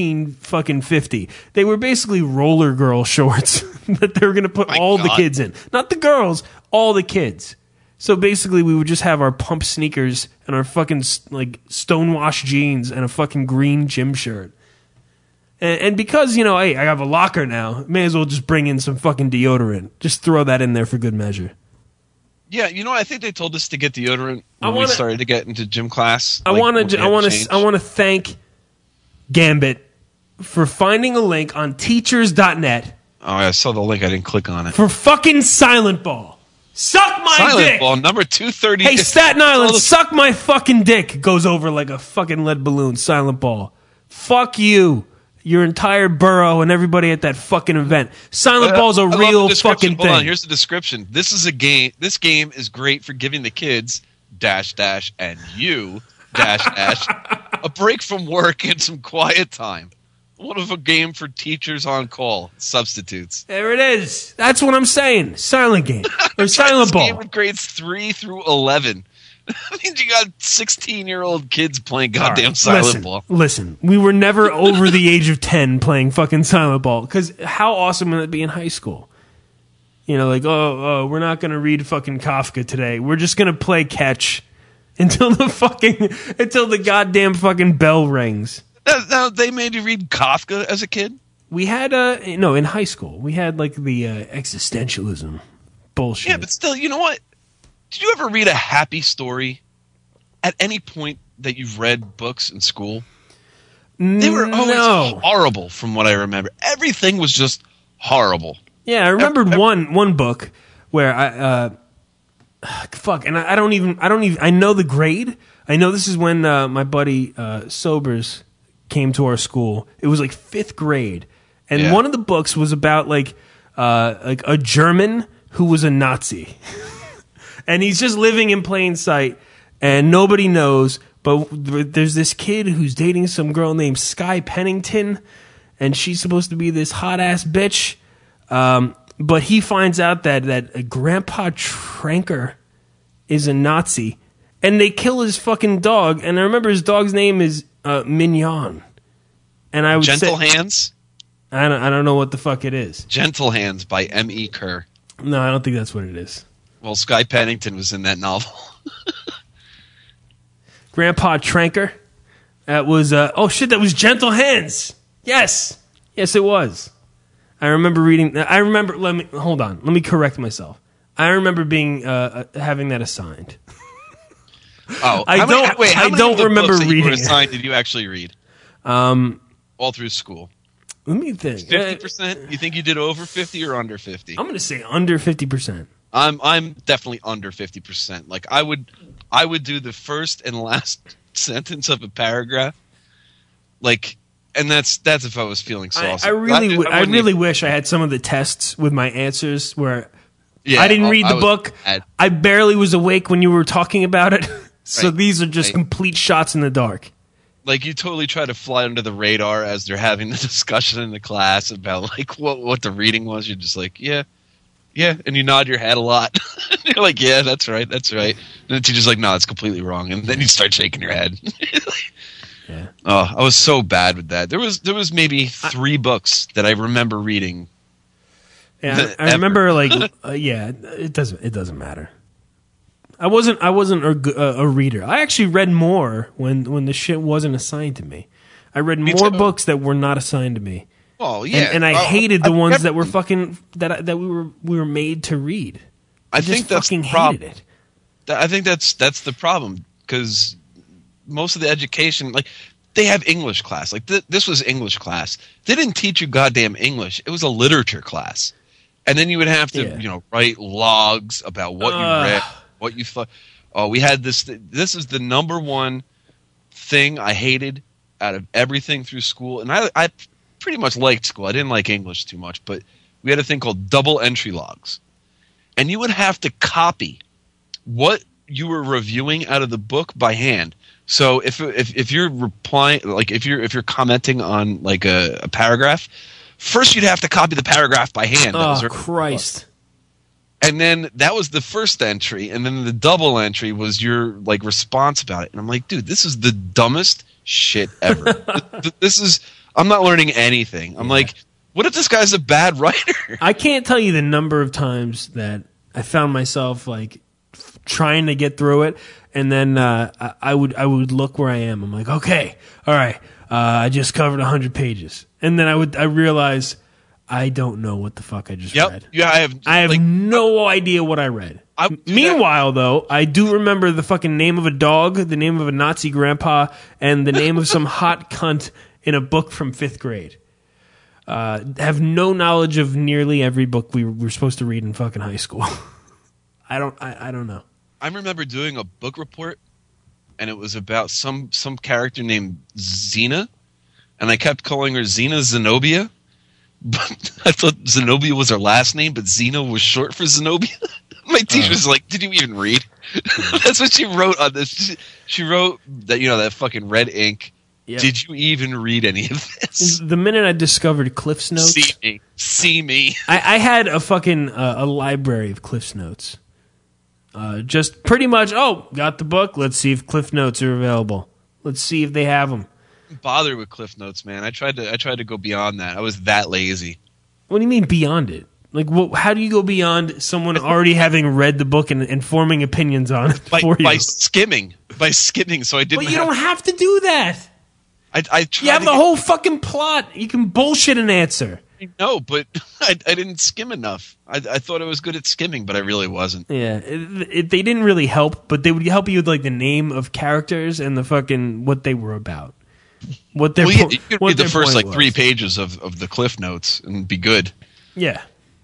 A: 1950. They were basically roller girl shorts that they were going to put the kids in. Not the girls, all the kids. So basically we would just have our pump sneakers and our fucking like stonewashed jeans and a fucking green gym shirt. And because, you know, hey, I have a locker now, may as well just bring in some fucking deodorant. Just throw that in there for good measure.
C: Yeah, you know, I think they told us to get deodorant when we started to get into gym class.
A: I want to thank Gambit for finding a link on teachers.net.
C: Oh, I saw the link. I didn't click on it.
A: For fucking Silent Ball. Suck my
C: Silent
A: dick.
C: Ball, number 230.
A: Hey, Staten Island, suck my fucking dick. Goes over like a fucking lead balloon. Silent Ball. Fuck you. Your entire borough and everybody at that fucking event. Silent Ball's a real fucking thing.
C: Hold on, here's the description. This is a game. This game is great for giving the kids and you a break from work and some quiet time. What of a game for teachers on call, substitutes.
A: There it is. That's what I'm saying. Silent game. Or Silent Ball.
C: Game with grades 3 through 11. That means you got 16-year-old kids playing goddamn Silent Ball.
A: Listen, we were never over the age of 10 playing fucking Silent Ball. Because how awesome would it be in high school? You know, like, we're not going to read fucking Kafka today. We're just going to play catch until the goddamn fucking bell rings.
C: Now, they made you read Kafka as a kid?
A: We had, in high school, we had like the existentialism bullshit.
C: Yeah, but still, you know what? Did you ever read a happy story at any point that you've read books in school? They were always horrible from what I remember. Everything was just horrible.
A: Yeah, I remembered one book where and I know the grade. I know this is when my buddy Sobers came to our school. It was like 5th grade. And one of the books was about like a German who was a Nazi. And he's just living in plain sight, and nobody knows. But there's this kid who's dating some girl named Skye Pennington, and she's supposed to be this hot-ass bitch. But he finds out that Grandpa Tranker is a Nazi, and they kill his fucking dog. And I remember his dog's name is Mignon. And I would
C: Gentle Hands?
A: I don't know what the fuck it is.
C: Gentle Hands by M.E. Kerr.
A: No, I don't think that's what it is.
C: Well, Skye Pennington was in that novel.
A: Grandpa Tranker. That was, that was Gentle Hands. Yes, it was. I remember reading, let me correct myself. I remember being, having that assigned.
C: Oh,
A: I don't remember reading.
C: What assigned did you actually read? All through school.
A: Let me think.
C: 50%? You think you did over 50 or under 50?
A: I'm going to say under 50%.
C: I'm definitely under 50%. Like I would do the first and last sentence of a paragraph. Like, and that's if I was feeling saucy.
A: I really wish I had some of the tests with my answers where I didn't read the book. I barely was awake when you were talking about it. So these are just complete shots in the dark.
C: Like you totally try to fly under the radar as they're having the discussion in the class about like what the reading was. You're just like, yeah, and you nod your head a lot. You're like, yeah, that's right. And the teacher's like, no, it's completely wrong. And then you start shaking your head.
A: Yeah.
C: Oh, I was so bad with that. There was maybe 3 books that I remember reading.
A: Yeah, I remember like, it doesn't matter. I wasn't a reader. I actually read more when the shit wasn't assigned to me. I read more books that were not assigned to me.
C: Oh yeah,
A: and I hated the ones that were fucking that we were made to read. I think that's fucking hated it.
C: I think that's the problem because most of the education, like they have English class. Like this was English class. They didn't teach you goddamn English. It was a literature class, and then you would have to write logs about what you read, what you thought. Oh, we had this. This is the number one thing I hated out of everything through school, and I pretty much liked school. I didn't like English too much, but we had a thing called double entry logs. And you would have to copy what you were reviewing out of the book by hand. So if you're replying, like if you're commenting on like a paragraph, first you'd have to copy the paragraph by hand.
A: Oh, Christ.
C: And then that was the first entry, and then the double entry was your like response about it. And I'm like, dude, this is the dumbest shit ever. This is I'm not learning anything. I'm like, what if this guy's a bad writer?
A: I can't tell you the number of times that I found myself like trying to get through it, and then I would look where I am. I'm like, okay, all right, I just covered 100 pages, and then I realize I don't know what the fuck I just read.
C: Yeah,
A: I have no idea what I read. Meanwhile, though, I do remember the fucking name of a dog, the name of a Nazi grandpa, and the name of some hot cunt in a book from 5th grade. Have no knowledge of nearly every book we were supposed to read in fucking high school. I don't know.
C: I remember doing a book report, and it was about some character named Xena, and I kept calling her Xena Zenobia. But I thought Zenobia was her last name, but Xena was short for Zenobia. My teacher was like, "Did you even read?" That's what she wrote on this. She wrote that, that fucking red ink. Yep. Did you even read any of this?
A: The minute I discovered Cliff's Notes,
C: see me.
A: I had a fucking a library of Cliff's Notes. Just pretty much. Oh, got the book. Let's see if Cliff Notes are available. Let's see if they have them.
C: Bother with Cliff Notes, man. I tried to go beyond that. I was that lazy.
A: What do you mean beyond it? Like, how do you go beyond someone already having read the book and forming opinions on it for you?
C: By skimming. So I didn't.
A: But you don't have to do that.
C: I tried.
A: You have the whole fucking plot. You can bullshit an answer.
C: No, but I didn't skim enough. I thought I was good at skimming, but I really wasn't.
A: Yeah, they didn't really help, but they would help you with like the name of characters and the fucking what they were about. You could read the first 3 pages of the Cliff Notes and be good. Yeah.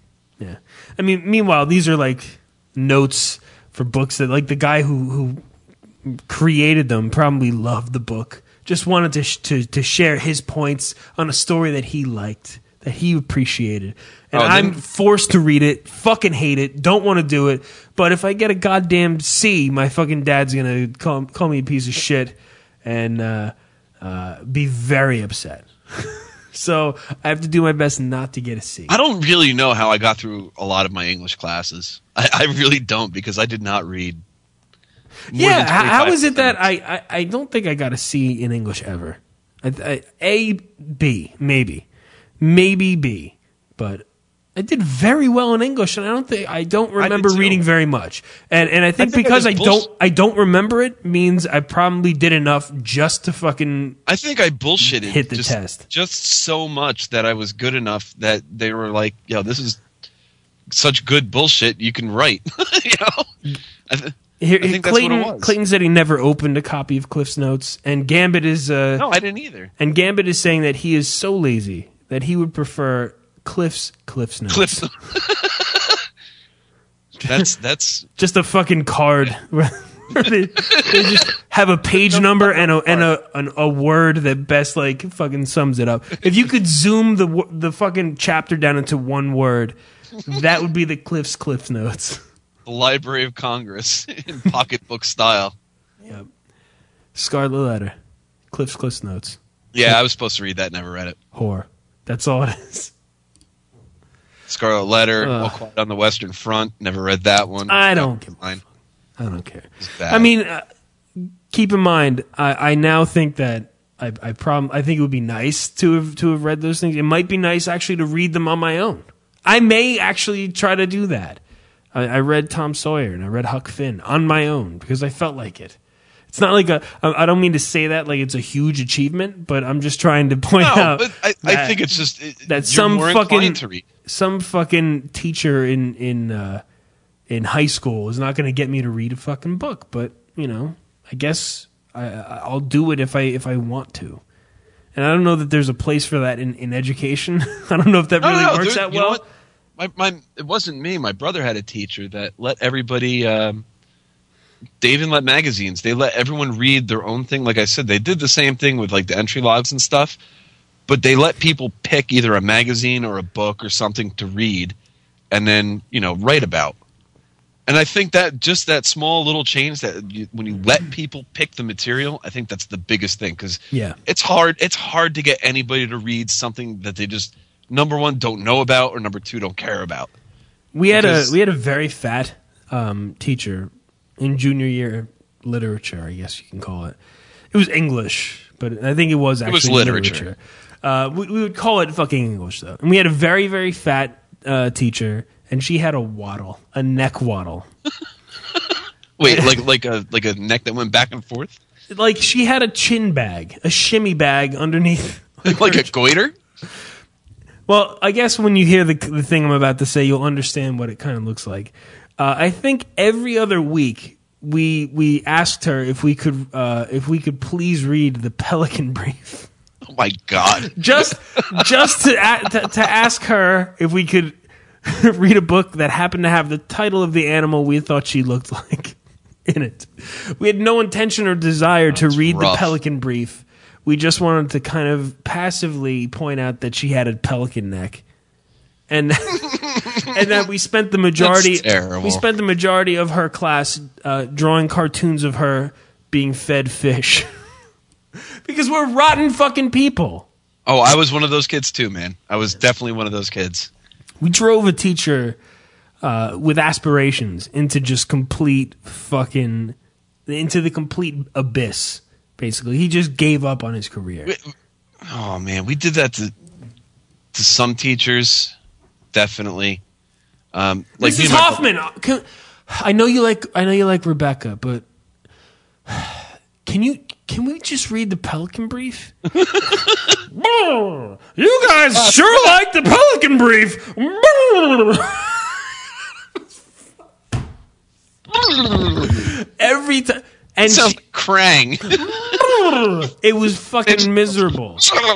A: I mean, meanwhile, these are like notes for books that like the guy who created them probably loved the book. Just wanted to share his points on a story that he liked, that he appreciated. And I'm forced to read it, fucking hate it, don't want to do it. But if I get a goddamn C, my fucking dad's going to call me a piece of shit and be very upset. So I have to do my best not to get a C.
C: I don't really know how I got through a lot of my English classes. I really don't, because I did not read.
A: Yeah, how is it that I don't think I got a C in English ever? A, B, maybe B, but I did very well in English, and I don't remember reading very much. And I think because I don't remember it means I probably did enough just to fucking.
C: I think I bullshitted
A: hit the test
C: just so much that I was good enough that they were like, "Yo, this is such good bullshit. You can write." I think that's what it was.
A: Clayton said he never opened a copy of Cliff's Notes, and Gambit is.
C: No, I didn't either.
A: And Gambit is saying that he is so lazy that he would prefer Cliff's Notes.
C: That's
A: just a fucking card where they just have a page number and a word that best like fucking sums it up. If you could zoom the fucking chapter down into one word, that would be the Cliff's Notes.
C: The Library of Congress in pocketbook style.
A: Yep. Scarlet Letter. Cliff's Notes.
C: Yeah, I was supposed to read that. Never read it.
A: Whore. That's all it is.
C: Scarlet Letter. All Quiet on the Western Front. Never read that one.
A: I don't care. I mean, keep in mind, I now think that I think it would be nice to have read those things. It might be nice actually to read them on my own. I may actually try to do that. I read Tom Sawyer and I read Huck Finn on my own because I felt like it. It's not like I don't mean to say that like it's a huge achievement, but I'm just trying to point out.
C: But I think it's just
A: that some fucking teacher in high school is not going to get me to read a fucking book. But I guess I'll do it if I want to. And I don't know that there's a place for that in education. I don't know if that really works out well.
C: It wasn't me. My brother had a teacher that let everybody. They even let magazines. They let everyone read their own thing. Like I said, they did the same thing with like the entry logs and stuff. But they let people pick either a magazine or a book or something to read, and then write about. And I think that just that small little change when you let people pick the material, I think that's the biggest thing because it's hard. It's hard to get anybody to read something that they just. Number one, don't know about, or number two, don't care about.
A: We had a very fat teacher in junior year literature, I guess you can call it. It was English, but I think it was actually literature. We would call it fucking English though. And we had a very, very fat teacher, and she had a neck waddle.
C: Wait, like a neck that went back and forth?
A: Like she had a chin bag, a shimmy bag underneath.
C: Like a goiter?
A: Well, I guess when you hear the thing I'm about to say, you'll understand what it kind of looks like. I think every other week we asked her if we could please read the Pelican Brief.
C: Oh my God!
A: just to ask her if we could read a book that happened to have the title of the animal we thought she looked like in it. We had no intention or desire to read the Pelican Brief. We just wanted to kind of passively point out that she had a pelican neck, and that we spent the majority of her class drawing cartoons of her being fed fish. Because we're rotten fucking people.
C: Oh, I was one of those kids too, man. I was definitely one of those kids.
A: We drove a teacher with aspirations into just into the complete abyss. Basically, he just gave up on his career.
C: Oh man, we did that to some teachers, definitely. Like
A: Mrs. Hoffman, I know you like Rebecca, but can we just read the Pelican Brief? You guys sure like the Pelican Brief. Every time. And
C: sounds like Krang.
A: It was fucking miserable.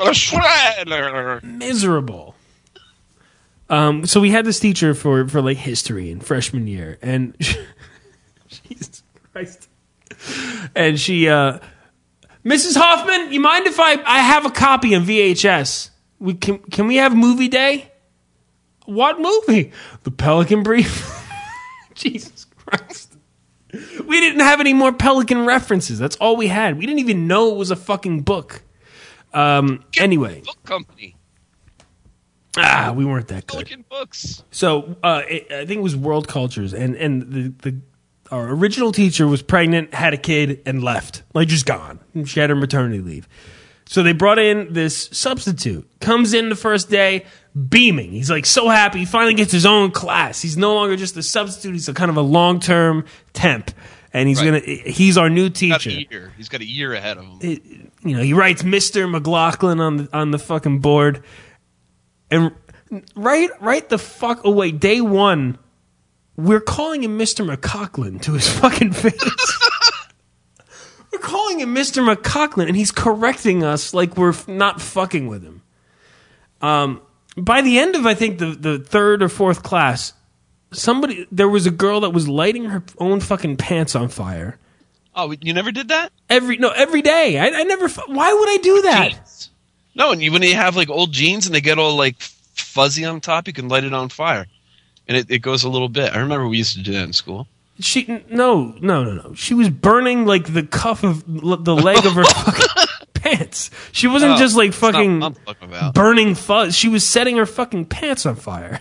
A: Miserable. So we had this teacher for like history in freshman year, and Jesus Christ. And she, Mrs. Hoffman, you mind if I have a copy on VHS? Can we have movie day? What movie? The Pelican Brief. Jesus Christ. We didn't have any more Pelican references. That's all we had. We didn't even know it was a fucking book. Anyway.
C: Book company.
A: We weren't that good.
C: Pelican Books.
A: So I think it was World Cultures, and our original teacher was pregnant, had a kid, and left. Like, just gone. She had her maternity leave. So they brought in this substitute. Comes in the first day, beaming. He's like so happy. He finally gets his own class. He's no longer just a substitute. He's a kind of a long-term temp. And he's our new teacher.
C: He's got a year ahead of him.
A: He writes Mr. McLaughlin on the fucking board. And right the fuck away. Day one, we're calling him Mr. McCocklin to his fucking face. We're calling him Mr. McCocklin, and he's correcting us like we're not fucking with him. By the end of, I think, the third or fourth class, there was a girl that was lighting her own fucking pants on fire.
C: Oh, you never did that?
A: Every day. I never. Why would I do that?
C: Jeans. No, and when you have like old jeans and they get all like fuzzy on top, you can light it on fire, and it goes a little bit. I remember we used to do that in school. No. She was burning like the cuff of the leg of her fucking pants. She wasn't just like fucking burning fuzz. She was setting her fucking pants on fire.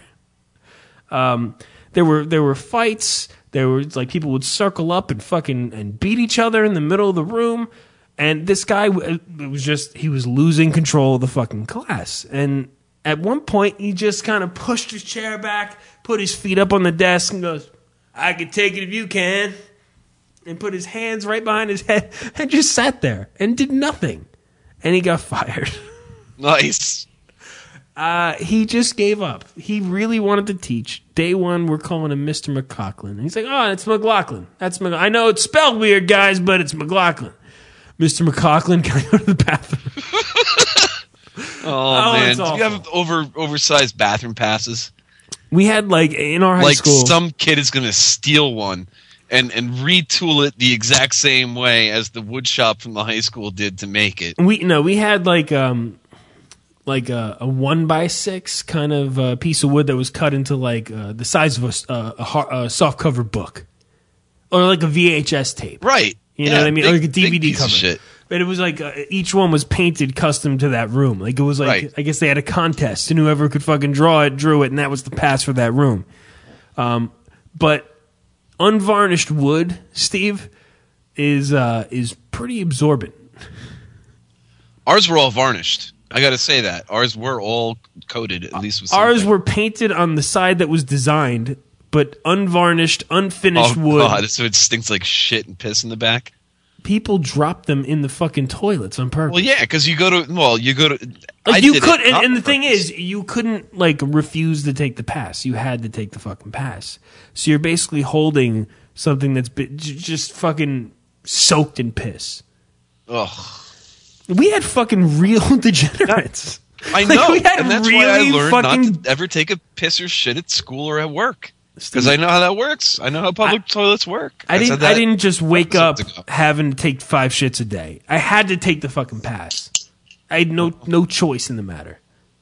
C: There were fights. There were like people would circle up and beat each other in the middle of the room. And this guy he was losing control of the fucking class. And at one point, he just kind of pushed his chair back, put his feet up on the desk, and goes, "I can take it if you can," and put his hands right behind his head and just sat there and did nothing. And he got fired. Nice.
A: He just gave up. He really wanted to teach. Day one, we're calling him Mr. McCocklin. And he's like, "Oh, it's McLaughlin. That's McLaughlin. I know it's spelled weird, guys, but it's McLaughlin." Mr. McCocklin, can I go to the bathroom?
C: Oh man, do you have oversized bathroom passes?
A: We had like in our high school.
C: Like some kid is going to steal one and retool it the exact same way as the wood shop from the high school did to make it.
A: We had like a 1x6 kind of piece of wood that was cut into like the size of a soft cover book, or like a VHS tape.
C: Right.
A: You know what I mean?
C: Big,
A: or like a DVD cover.
C: Shit.
A: But it was like each one was painted custom to that room. Like it was like,
C: right.
A: I guess they had a contest, and whoever could fucking draw it, drew it, and that was the pass for that room. But unvarnished wood, Steve, is pretty absorbent.
C: Ours were all varnished. I got to say that. Ours were all coated, at least with something.
A: Ours were painted on the side that was designed, but unvarnished, unfinished wood.
C: Oh, God, so it stinks like shit and piss in the back?
A: people drop them in the fucking toilets on purpose.
C: Well, yeah, because you go to.
A: Like you could, and the thing is, you couldn't like refuse to take the pass. You had to take the fucking pass. So you're basically holding something that's just fucking soaked in piss.
C: Ugh.
A: We had fucking real degenerates.
C: I know,
A: we had
C: and that's
A: really
C: why I learned
A: fucking...
C: not to ever take a piss or shit at school or at work. Because I know how that works. I know how public toilets work.
A: I didn't just wake up having to take 5 shits a day. I had to take the fucking pass. I had no choice in the matter.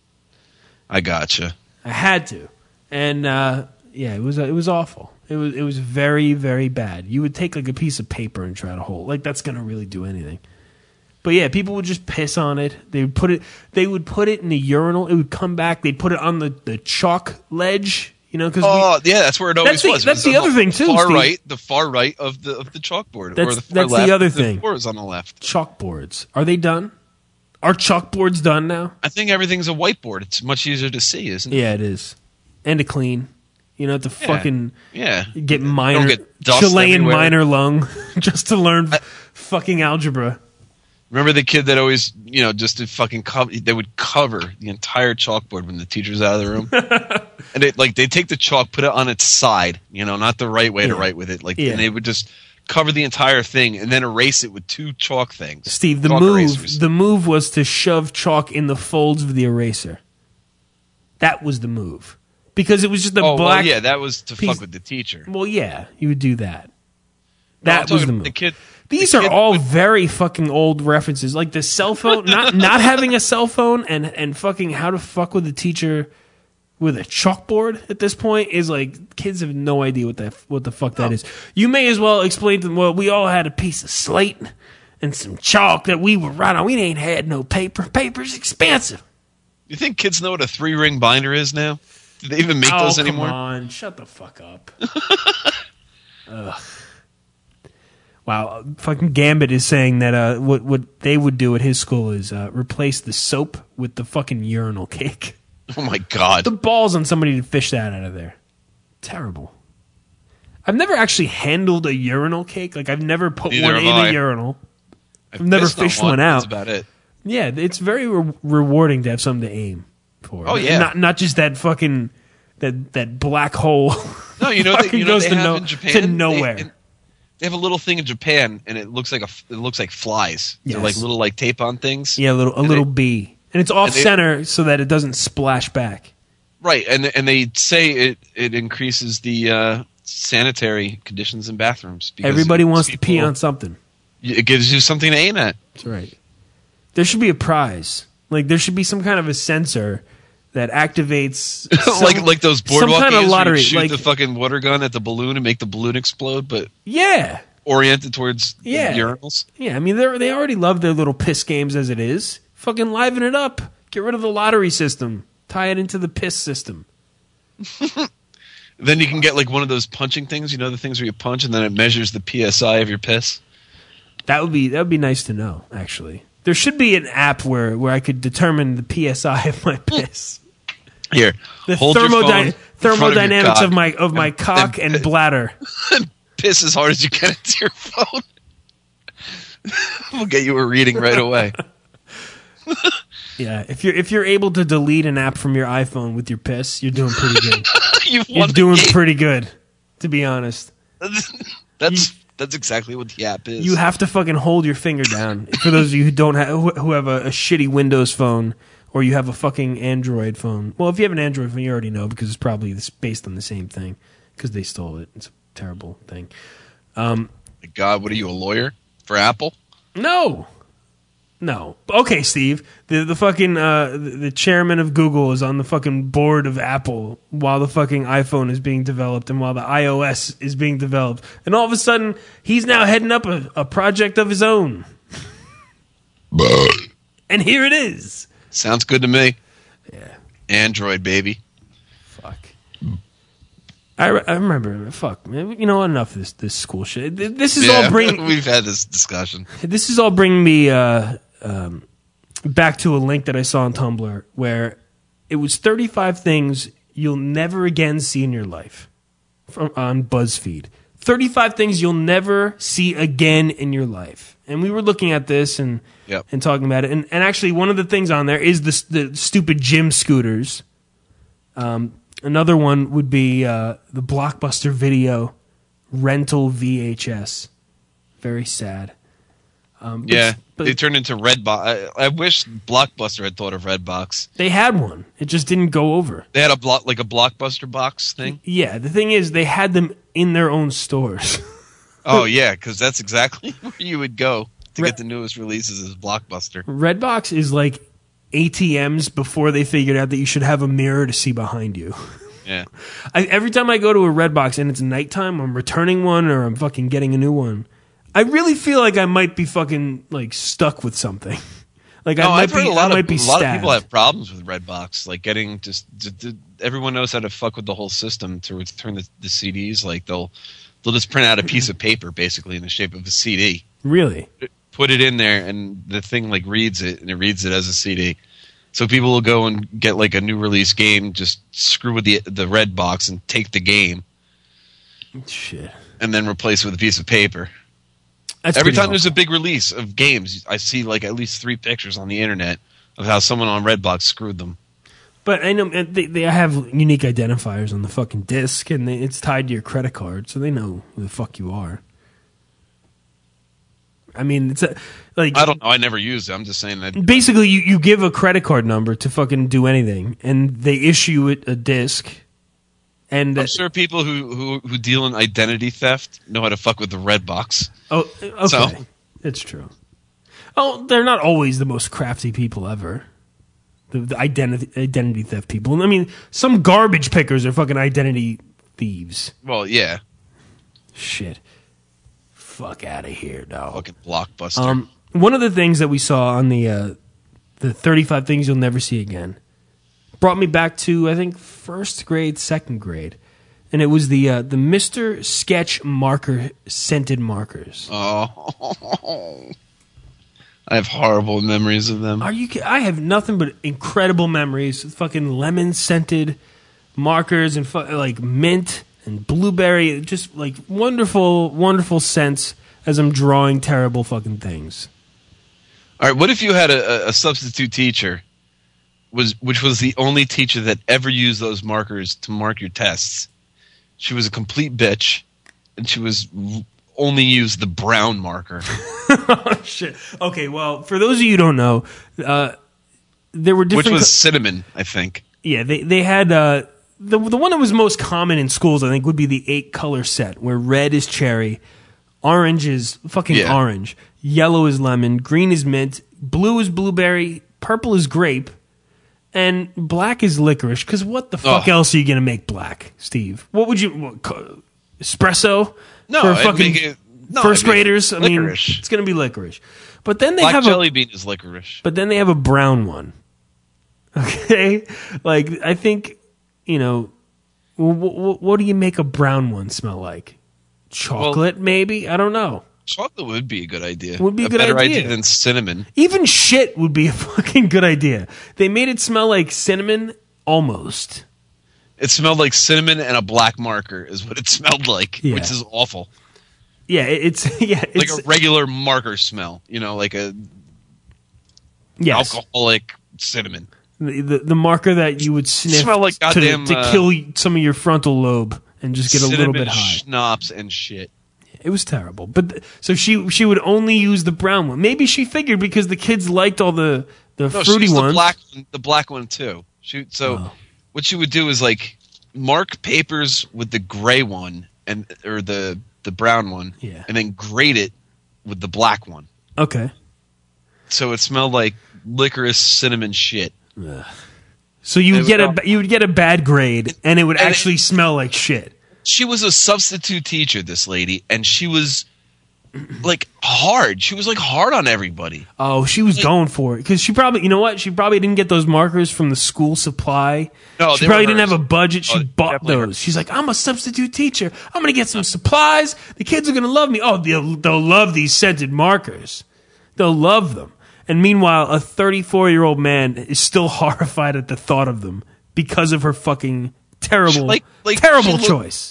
C: I gotcha.
A: I had to, and it was awful. It was very, very bad. You would take like a piece of paper and try to hold. Like that's gonna really do anything. But yeah, people would just piss on it. They would put it in the urinal. It would come back. They'd put it on the chalk ledge. You know, because
C: that's where it always was.
A: That's the other thing too.
C: The far right of the chalkboard.
A: That's
C: left,
A: the other thing.
C: The floor is on the left.
A: Chalkboards, are they done? Are chalkboards done now?
C: I think everything's a whiteboard. It's much easier to see, isn't it?
A: Yeah, it is, and to clean. You know, to fucking get
C: Don't get dust
A: Chilean
C: everywhere.
A: minor lung just to learn fucking algebra.
C: Remember the kid that always, just to fucking they would cover the entire chalkboard when the teacher's out of the room, and they take the chalk, put it on its side, not the right way to write with it, and they would just cover the entire thing and then erase it with 2 chalk things.
A: Steve,
C: erasers.
A: the move was to shove chalk in the folds of the eraser. That was the move because it was just a black.
C: Well, yeah, that was to
A: piece.
C: fuck with the teacher.
A: Well, yeah, you would do that. That was the move.
C: The kid.
A: These are all very fucking old references, like the cell phone, not having a cell phone, and fucking how to fuck with the teacher with a chalkboard at this point is like kids have no idea what the fuck that is. You may as well explain to them. Well, we all had a piece of slate and some chalk that we would write on. We ain't had no paper. Paper's expensive.
C: You think kids know what a 3-ring binder is now? Do they even make those anymore?
A: Come on, shut the fuck up. Ugh. Wow, fucking Gambit is saying that what they would do at his school is replace the soap with the fucking urinal cake.
C: Oh my god.
A: The balls on somebody to fish that out of there. Terrible. I've never actually handled a urinal cake. Like I've never put one in a urinal. I've never fished one out.
C: That's about it.
A: Yeah, it's very rewarding to have something to aim for.
C: Oh yeah.
A: Not just that fucking that black hole.
C: No, you know that
A: goes
C: they have in Japan
A: to nowhere.
C: They have a little thing in Japan, and it looks like flies.
A: Yes.
C: They're like little tape-on things.
A: Yeah, a little bee, and it's off center so that it doesn't splash back.
C: Right, and they say it increases the sanitary conditions in bathrooms. Because
A: everybody wants to pee on something.
C: It gives you something to aim at.
A: That's right. There should be a prize. Like there should be some kind of a sensor that activates
C: like those boardwalk
A: some kind of lottery.
C: Where you shoot
A: like
C: the fucking water gun at the balloon and make the balloon explode, but oriented towards urinals.
A: Yeah, I mean they already love their little piss games as it is. Fucking liven it up. Get rid of the lottery system. Tie it into the piss system.
C: Then you can get like one of those punching things. You know the things where you punch and then it measures the PSI of your piss.
A: That would be nice to know. Actually, there should be an app where I could determine the PSI of my piss.
C: Here,
A: the
C: hold your phone
A: thermodynamics of my cock and bladder.
C: Piss as hard as you can into your phone. We'll get you a reading right away.
A: Yeah, if you're able to delete an app from your iPhone with your piss, you're doing pretty good.
C: You're
A: doing pretty good, to be honest.
C: That's exactly what the app is.
A: You have to fucking hold your finger down. For those of you who have a shitty Windows phone. Or you have a fucking Android phone. Well, if you have an Android phone, you already know because it's probably based on the same thing because they stole it. It's a terrible thing.
C: God, what are you, a lawyer for Apple?
A: No. Okay, Steve. The fucking the chairman of Google is on the fucking board of Apple while the fucking iPhone is being developed and while the iOS is being developed. And all of a sudden, he's now heading up a project of his own. And here it is.
C: Sounds good to me.
A: Yeah.
C: Android, baby.
A: Fuck. I remember. Fuck, man. You know, enough of this school shit. This is all bringing.
C: We've had this discussion.
A: This is all bringing me back to a link that I saw on Tumblr where it was 35 things you'll never again see in your life on BuzzFeed. 35 things you'll never see again in your life. And we were looking at this and talking about it. And actually, one of the things on there is the stupid gym scooters. Another one would be the Blockbuster Video rental VHS. Very sad. But
C: they turned into Redbox. I wish Blockbuster had thought of Redbox.
A: They had one. It just didn't go over.
C: They had a Blockbuster box thing?
A: Yeah, the thing is, they had them in their own stores.
C: Oh, yeah, because that's exactly where you would go to get the newest releases is Blockbuster.
A: Redbox is like ATMs before they figured out that you should have a mirror to see behind you.
C: Yeah.
A: Every time I go to a Redbox and it's nighttime, I'm returning one or I'm fucking getting a new one, I really feel like I might be fucking like stuck with something. Like
C: I've heard a lot of people
A: stabbed.
C: have problems with Redbox, like getting everyone knows how to fuck with the whole system to return the CDs. Like they'll just print out a piece of paper basically in the shape of a CD.
A: Really?
C: Put it in there, and the thing like reads it, and it reads it as a CD. So people will go and get like a new release game, just screw with the red box and take the game.
A: Shit.
C: And then replace it with a piece of paper.
A: That's
C: Every time
A: awful.
C: there's a big release of games, I see like at least 3 pictures on the internet of how someone on Redbox screwed them.
A: But I know they have unique identifiers on the fucking disc, and it's tied to your credit card, so they know who the fuck you are. I mean, it's like
C: I don't know. I never used it. I'm just saying that.
A: Basically, you give a credit card number to fucking do anything, and they issue it a disc. And
C: I'm sure people who deal in identity theft know how to fuck with the Redbox.
A: Oh, okay,
C: so.
A: It's true. Oh, they're not always the most crafty people ever. The identity theft people. I mean, some garbage pickers are fucking identity thieves.
C: Well, yeah.
A: Shit. Fuck out of here, dog.
C: Fucking Blockbuster.
A: One of the things that we saw on the 35 Things You'll Never See Again brought me back to, I think, first grade, second grade. And it was the Mr. Sketch marker scented markers.
C: Oh. I have horrible memories of them.
A: I have nothing but incredible memories. Fucking lemon scented markers and like mint and blueberry, just like wonderful, wonderful scents as I'm drawing terrible fucking things.
C: All right, what if you had a substitute teacher, which was the only teacher that ever used those markers to mark your tests? She was a complete bitch, and she was only used the brown marker.
A: Oh, shit. Okay, well, for those of you who don't know, there were different...
C: Which was cinnamon, I think.
A: Yeah, they had... the one that was most common in schools, I think, would be the 8-color set, where red is cherry, orange is fucking orange, yellow is lemon, green is mint, blue is blueberry, purple is grape, and black is licorice. Because what the fuck else are you going to make black, Steve? What would you... espresso?
C: No,
A: for fucking first graders? I mean, it's going to be licorice. But then they have
C: jelly bean is licorice.
A: But then they have a brown one. Okay? Like, I think... You know, what do you make a brown one smell like? Chocolate, maybe? I don't know.
C: Chocolate would be a good idea.
A: Would be a good
C: better
A: idea
C: than cinnamon.
A: Even shit would be a fucking good idea. They made it smell like cinnamon, almost.
C: It smelled like cinnamon and a black marker is what it smelled like, which is awful.
A: Yeah, it's
C: like a regular marker smell. You know, like a alcoholic cinnamon.
A: The marker that you would sniff
C: like goddamn,
A: to kill some of your frontal lobe and just get a little bit high.
C: Schnapps and shit.
A: It was terrible. But so she would only use the brown one. Maybe she figured because the kids liked all the fruity ones.
C: The black one too. What she would do is like mark papers with the gray one or the brown one, and then grade it with the black one.
A: Okay.
C: So it smelled like licorice cinnamon shit.
A: Ugh. So you would get a bad grade, and it would actually smell like shit.
C: She was a substitute teacher, this lady, and she was like hard. She was like hard on everybody.
A: Oh, she was going for it because she probably, you know what? She probably didn't get those markers from the school supply.
C: No,
A: she probably didn't have a budget. She bought those. She's like, I'm a substitute teacher. I'm gonna get some supplies. The kids are gonna love me. Oh, they'll love these scented markers. They'll love them. And meanwhile, a 34-year-old man is still horrified at the thought of them because of her fucking terrible, terrible choice.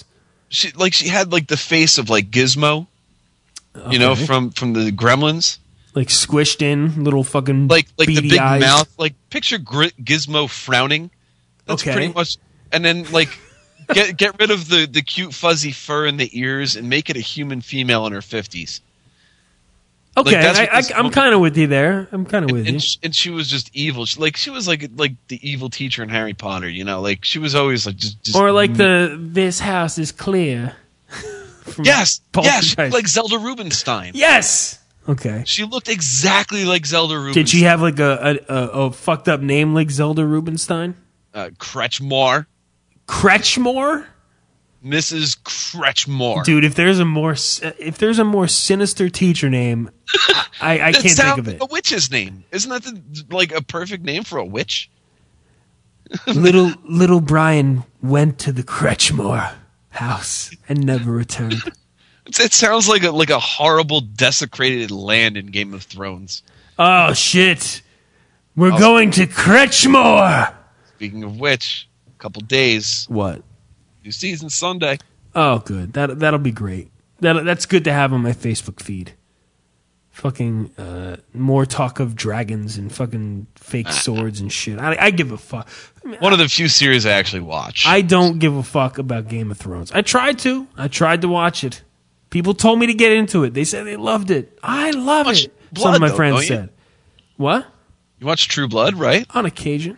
C: she had like the face of like Gizmo, you know, from the Gremlins.
A: Like squished in, little fucking
C: like the big
A: eyes.
C: mouth. Like picture Gizmo frowning. That's pretty much. And then like get rid of the cute fuzzy fur in the ears and make it a human female in her 50s.
A: Okay,
C: like,
A: I'm kind of with you there. I'm kind of with you.
C: And she was just evil. She was like the evil teacher in Harry Potter. You know, like she was always like just
A: or like this house is clear.
C: Yes, she looked like Zelda Rubinstein.
A: Yes. Okay.
C: She looked exactly like Zelda Rubinstein.
A: Did she have like a fucked up name like Zelda Rubinstein?
C: Kretschmar.
A: Kretschmar?
C: Mrs. Kretschmar.
A: Dude, if there's a more sinister teacher name, I can't think of it.
C: A witch's name. Isn't that like a perfect name for a witch?
A: Little Brian went to the Kretschmar house and never returned.
C: It sounds like a horrible desecrated land in Game of Thrones.
A: Oh shit. We're going to Kretschmar.
C: Speaking of which, a couple days.
A: What?
C: New season Sunday.
A: Oh, good. That'll be great. That's good to have on my Facebook feed. Fucking more talk of dragons and fucking fake swords and shit. I give a fuck.
C: One of the few series I actually watch.
A: I don't give a fuck about Game of Thrones. I tried to watch it. People told me to get into it. They said they loved it. I love it. Some of my friends said. What?
C: You watch True Blood, right?
A: On occasion.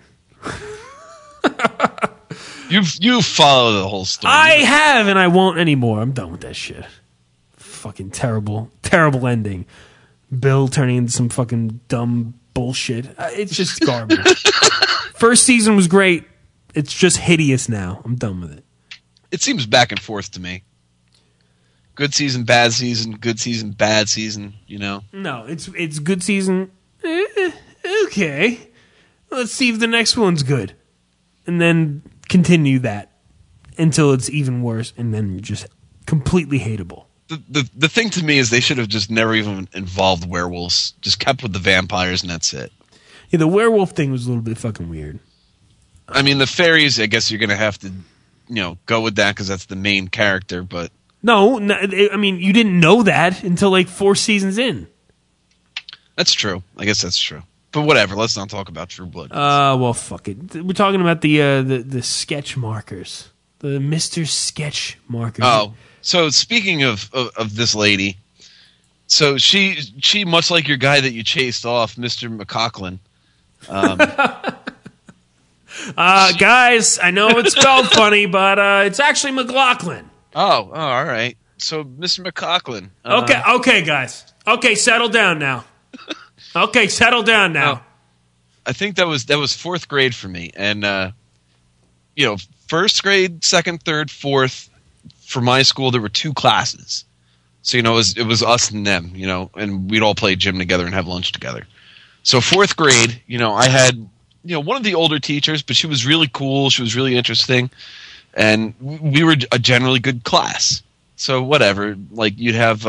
C: You follow the whole story.
A: I have, and I won't anymore. I'm done with that shit. Fucking terrible ending. Bill turning into some fucking dumb bullshit. It's just garbage. First season was great. It's just hideous now. I'm done with it.
C: It seems back and forth to me. Good season, bad season, good season, bad season, you know?
A: No, it's good season. Okay. Let's see if the next one's good. And then continue that until it's even worse, and then just completely hateable.
C: The thing to me is they should have just never even involved werewolves. Just kept with the vampires, and that's it.
A: Yeah, the werewolf thing was a little bit fucking weird.
C: I mean, the fairies, I guess you're going to have to, go with that because that's the main character, but...
A: No, I mean, you didn't know that until like 4 seasons in.
C: That's true. I guess that's true. But whatever, let's not talk about True Blood.
A: Well, fuck it. We're talking about the sketch markers. The Mr. Sketch markers.
C: Oh, so speaking of this lady, so she much like your guy that you chased off, Mr. McCaughlan.
A: Guys, I know it's spelled funny, but it's actually McLaughlin.
C: Oh, all right. So, Mr. McCaughlan.
A: Okay, guys. Okay, settle down now. Okay, settle down now.
C: I think that was 4th grade for me, and first grade, second, third, fourth. For my school, there were 2 classes, so it was us and them, and we'd all play gym together and have lunch together. So 4th grade, I had one of the older teachers, but she was really cool. She was really interesting, and we were a generally good class. So whatever, like you'd have.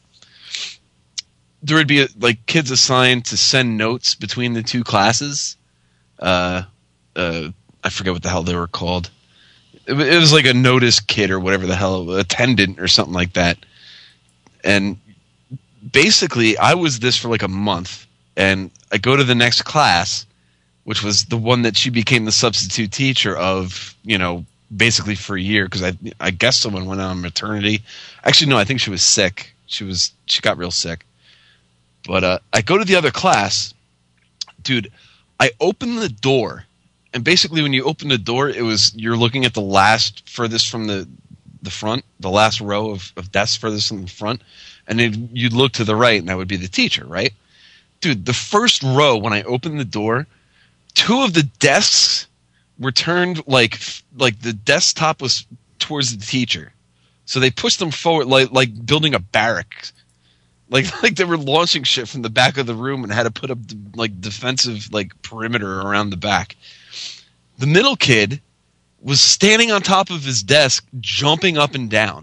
C: There would be kids assigned to send notes between the 2 classes. I forget what the hell they were called. It was like a notice kid or whatever the hell, attendant or something like that. And basically, I was this for like a month, and I go to the next class, which was the one that she became the substitute teacher of. Basically for a year because I guess someone went on maternity. Actually, no, I think she was sick. She got real sick. But I go to the other class, dude. I open the door, and basically, when you open the door, you're looking at the last furthest from the front, the last row of desks furthest from the front, and then you'd look to the right, and that would be the teacher, right? Dude, the first row when I opened the door, 2 of the desks were turned like the desktop was towards the teacher, so they pushed them forward like building a barrack. Like they were launching shit from the back of the room and had to put up defensive perimeter around the back. The middle kid was standing on top of his desk, jumping up and down.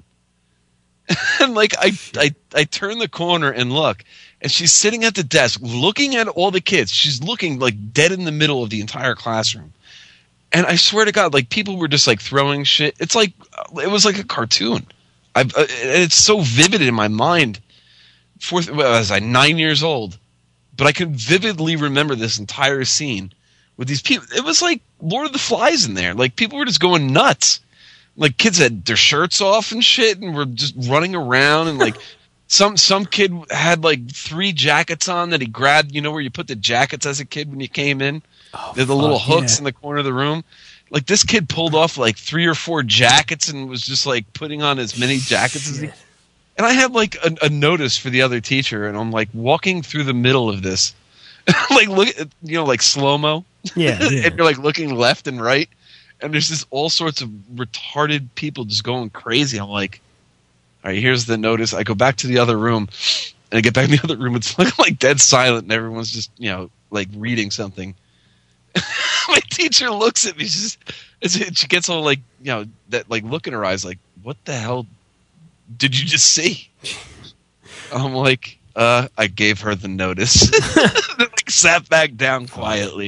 C: And I turn the corner and look, and she's sitting at the desk looking at all the kids. She's looking dead in the middle of the entire classroom. And I swear to God, like, people were just like throwing shit. It's like it was like a cartoon. It's so vivid in my mind. I was 9 years old, but I can vividly remember this entire scene with these people. It was like Lord of the Flies in there. Like, people were just going nuts. Like, kids had their shirts off and shit, and were just running around. And like, some kid had like 3 jackets on that he grabbed. You know where you put the jackets as a kid when you came in? They're the little hooks in the corner of the room. Like, this kid pulled off like 3 or 4 jackets and was just like putting on as many jackets as he. And I had like a notice for the other teacher, and I'm like walking through the middle of this, like look at, like slow-mo.
A: Yeah.
C: And you're like looking left and right, and there's just all sorts of retarded people just going crazy. I'm like, all right, here's the notice. I go back to the other room, and I get back in the other room. It's like dead silent, and everyone's just like reading something. My teacher looks at me. She gets all like that like look in her eyes, like, what the hell did you just see? I'm like, I gave her the notice. Like, sat back down quietly.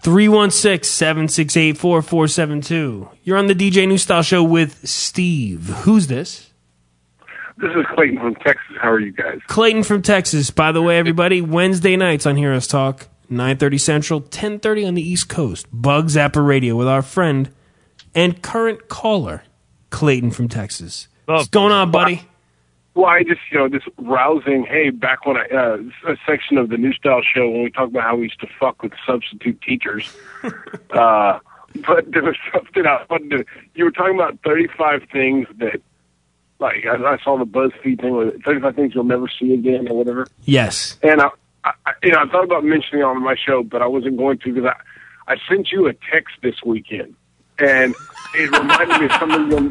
A: 316-768-4472. You're on the DJ New Style Show with Steve. Who's this?
D: This is Clayton from Texas. How are you guys?
A: Clayton from Texas. By the way, everybody, Wednesday nights on Hear Us Talk, 9:30 Central, 10:30 on the East Coast. Bug Zapper Radio with our friend and current caller, Clayton from Texas. What's going on, buddy?
D: Well, I just, this rousing, hey, back when a section of the New Style Show when we talked about how we used to fuck with substitute teachers. But there was something I wanted to, you were talking about 35 things that, like, I saw the BuzzFeed thing with 35 things you'll never see again or whatever.
A: Yes.
D: And I thought about mentioning it on my show, but I wasn't going to because I sent you a text this weekend, and it reminded me of something.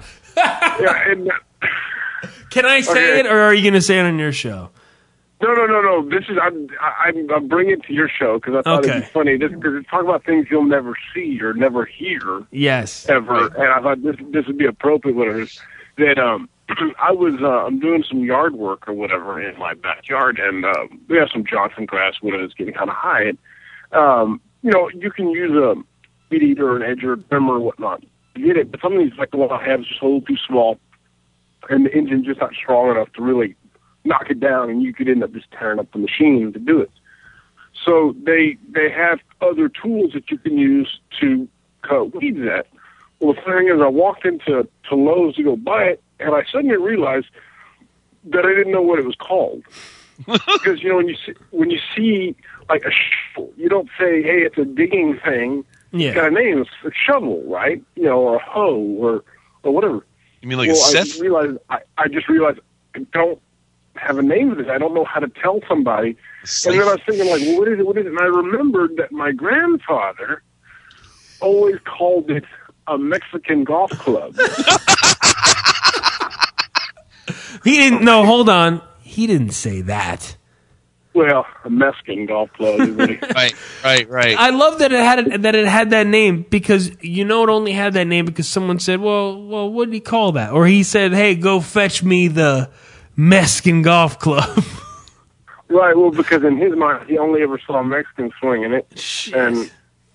A: Can I say it, or are you going to say it on your show?
D: No. This is I'm bringing it to your show because I thought it'd be funny. Because it's talking about things you'll never see or never hear.
A: Yes.
D: Ever, and I thought this would be appropriate. Whatever that I'm doing some yard work or whatever in my backyard, and we have some Johnson grass when it's getting kind of high. And you can use a weed eater or an edger, trimmer or whatnot to get it, but some of these, like the one I have, is just a little too small, and the engine's just not strong enough to really knock it down, and you could end up just tearing up the machine to do it. So they have other tools that you can use to cut weeds at. Well, the thing is, I walked into Lowe's to go buy it, and I suddenly realized that I didn't know what it was called. Because when you see like a shovel, you don't say, "Hey, it's a digging thing."
A: Yeah.
D: It's got a name. It's a shovel, right? Or a hoe, or whatever.
C: You mean like a sieve?
D: I just realized I don't have a name for this. I don't know how to tell somebody. And then I was thinking, like, well, what is it? What is it? And I remembered that my grandfather always called it a Mexican golf club.
A: He didn't. No, hold on. He didn't say that.
D: Well, a Mexican golf club. Really.
C: Right.
A: I love that it had that name because it only had that name because someone said, well, what did he call that? Or he said, hey, go fetch me the Mexican golf club.
D: Right. Well, because in his mind, he only ever saw Mexicans swinging it,
A: Shit.
D: and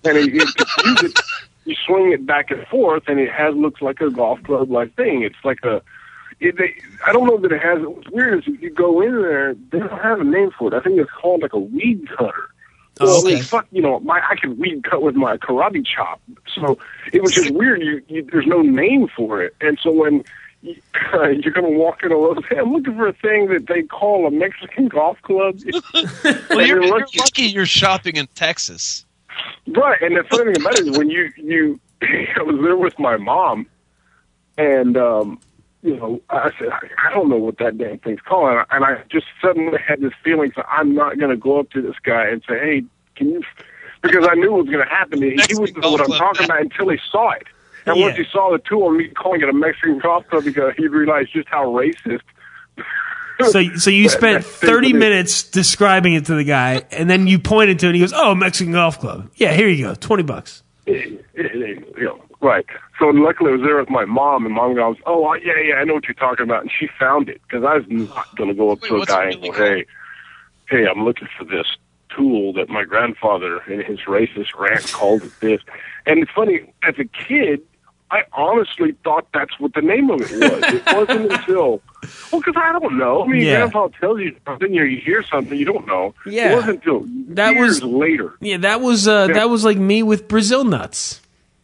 D: you swing it back and forth, and it looks like a golf club like thing. It's like I don't know that it has. What's weird is you go in there, they don't have a name for it. I think it's called like a weed cutter.
A: Oh, okay.
D: I can weed cut with my karate chop. So it was just weird. There's no name for it, and so when you're going to walk in a Lowe's, hey, I'm looking for a thing that they call a Mexican golf club.
C: Well, you're lucky you're shopping in Texas.
D: Right, and the funny thing about it is when I was there with my mom, and I said, I don't know what that damn thing's called, and I just suddenly had this feeling that I'm not going to go up to this guy and say, hey, can you, because I knew what was going to happen. He wouldn't know what I'm talking about until he saw it. And once he saw the tool and me calling it a Mexican golf club, he realized just how racist.
A: So you spent 30 minutes describing it to the guy, and then you pointed to it, and he goes, oh, Mexican golf club. Yeah, here you go, $20.
D: Right. So luckily I was there with my mom, and mom goes, oh, yeah, I know what you're talking about. And she found it, because I was not going to go up to a guy and go, hey, I'm looking for this. tool that my grandfather in his racist rant called it this. And it's funny, as a kid, I honestly thought that's what the name of it was. It wasn't until, because I don't know. I mean, Grandpa tells you something, you hear something, you don't know.
A: Yeah.
D: It wasn't until years later.
A: Yeah, that was like me with Brazil nuts.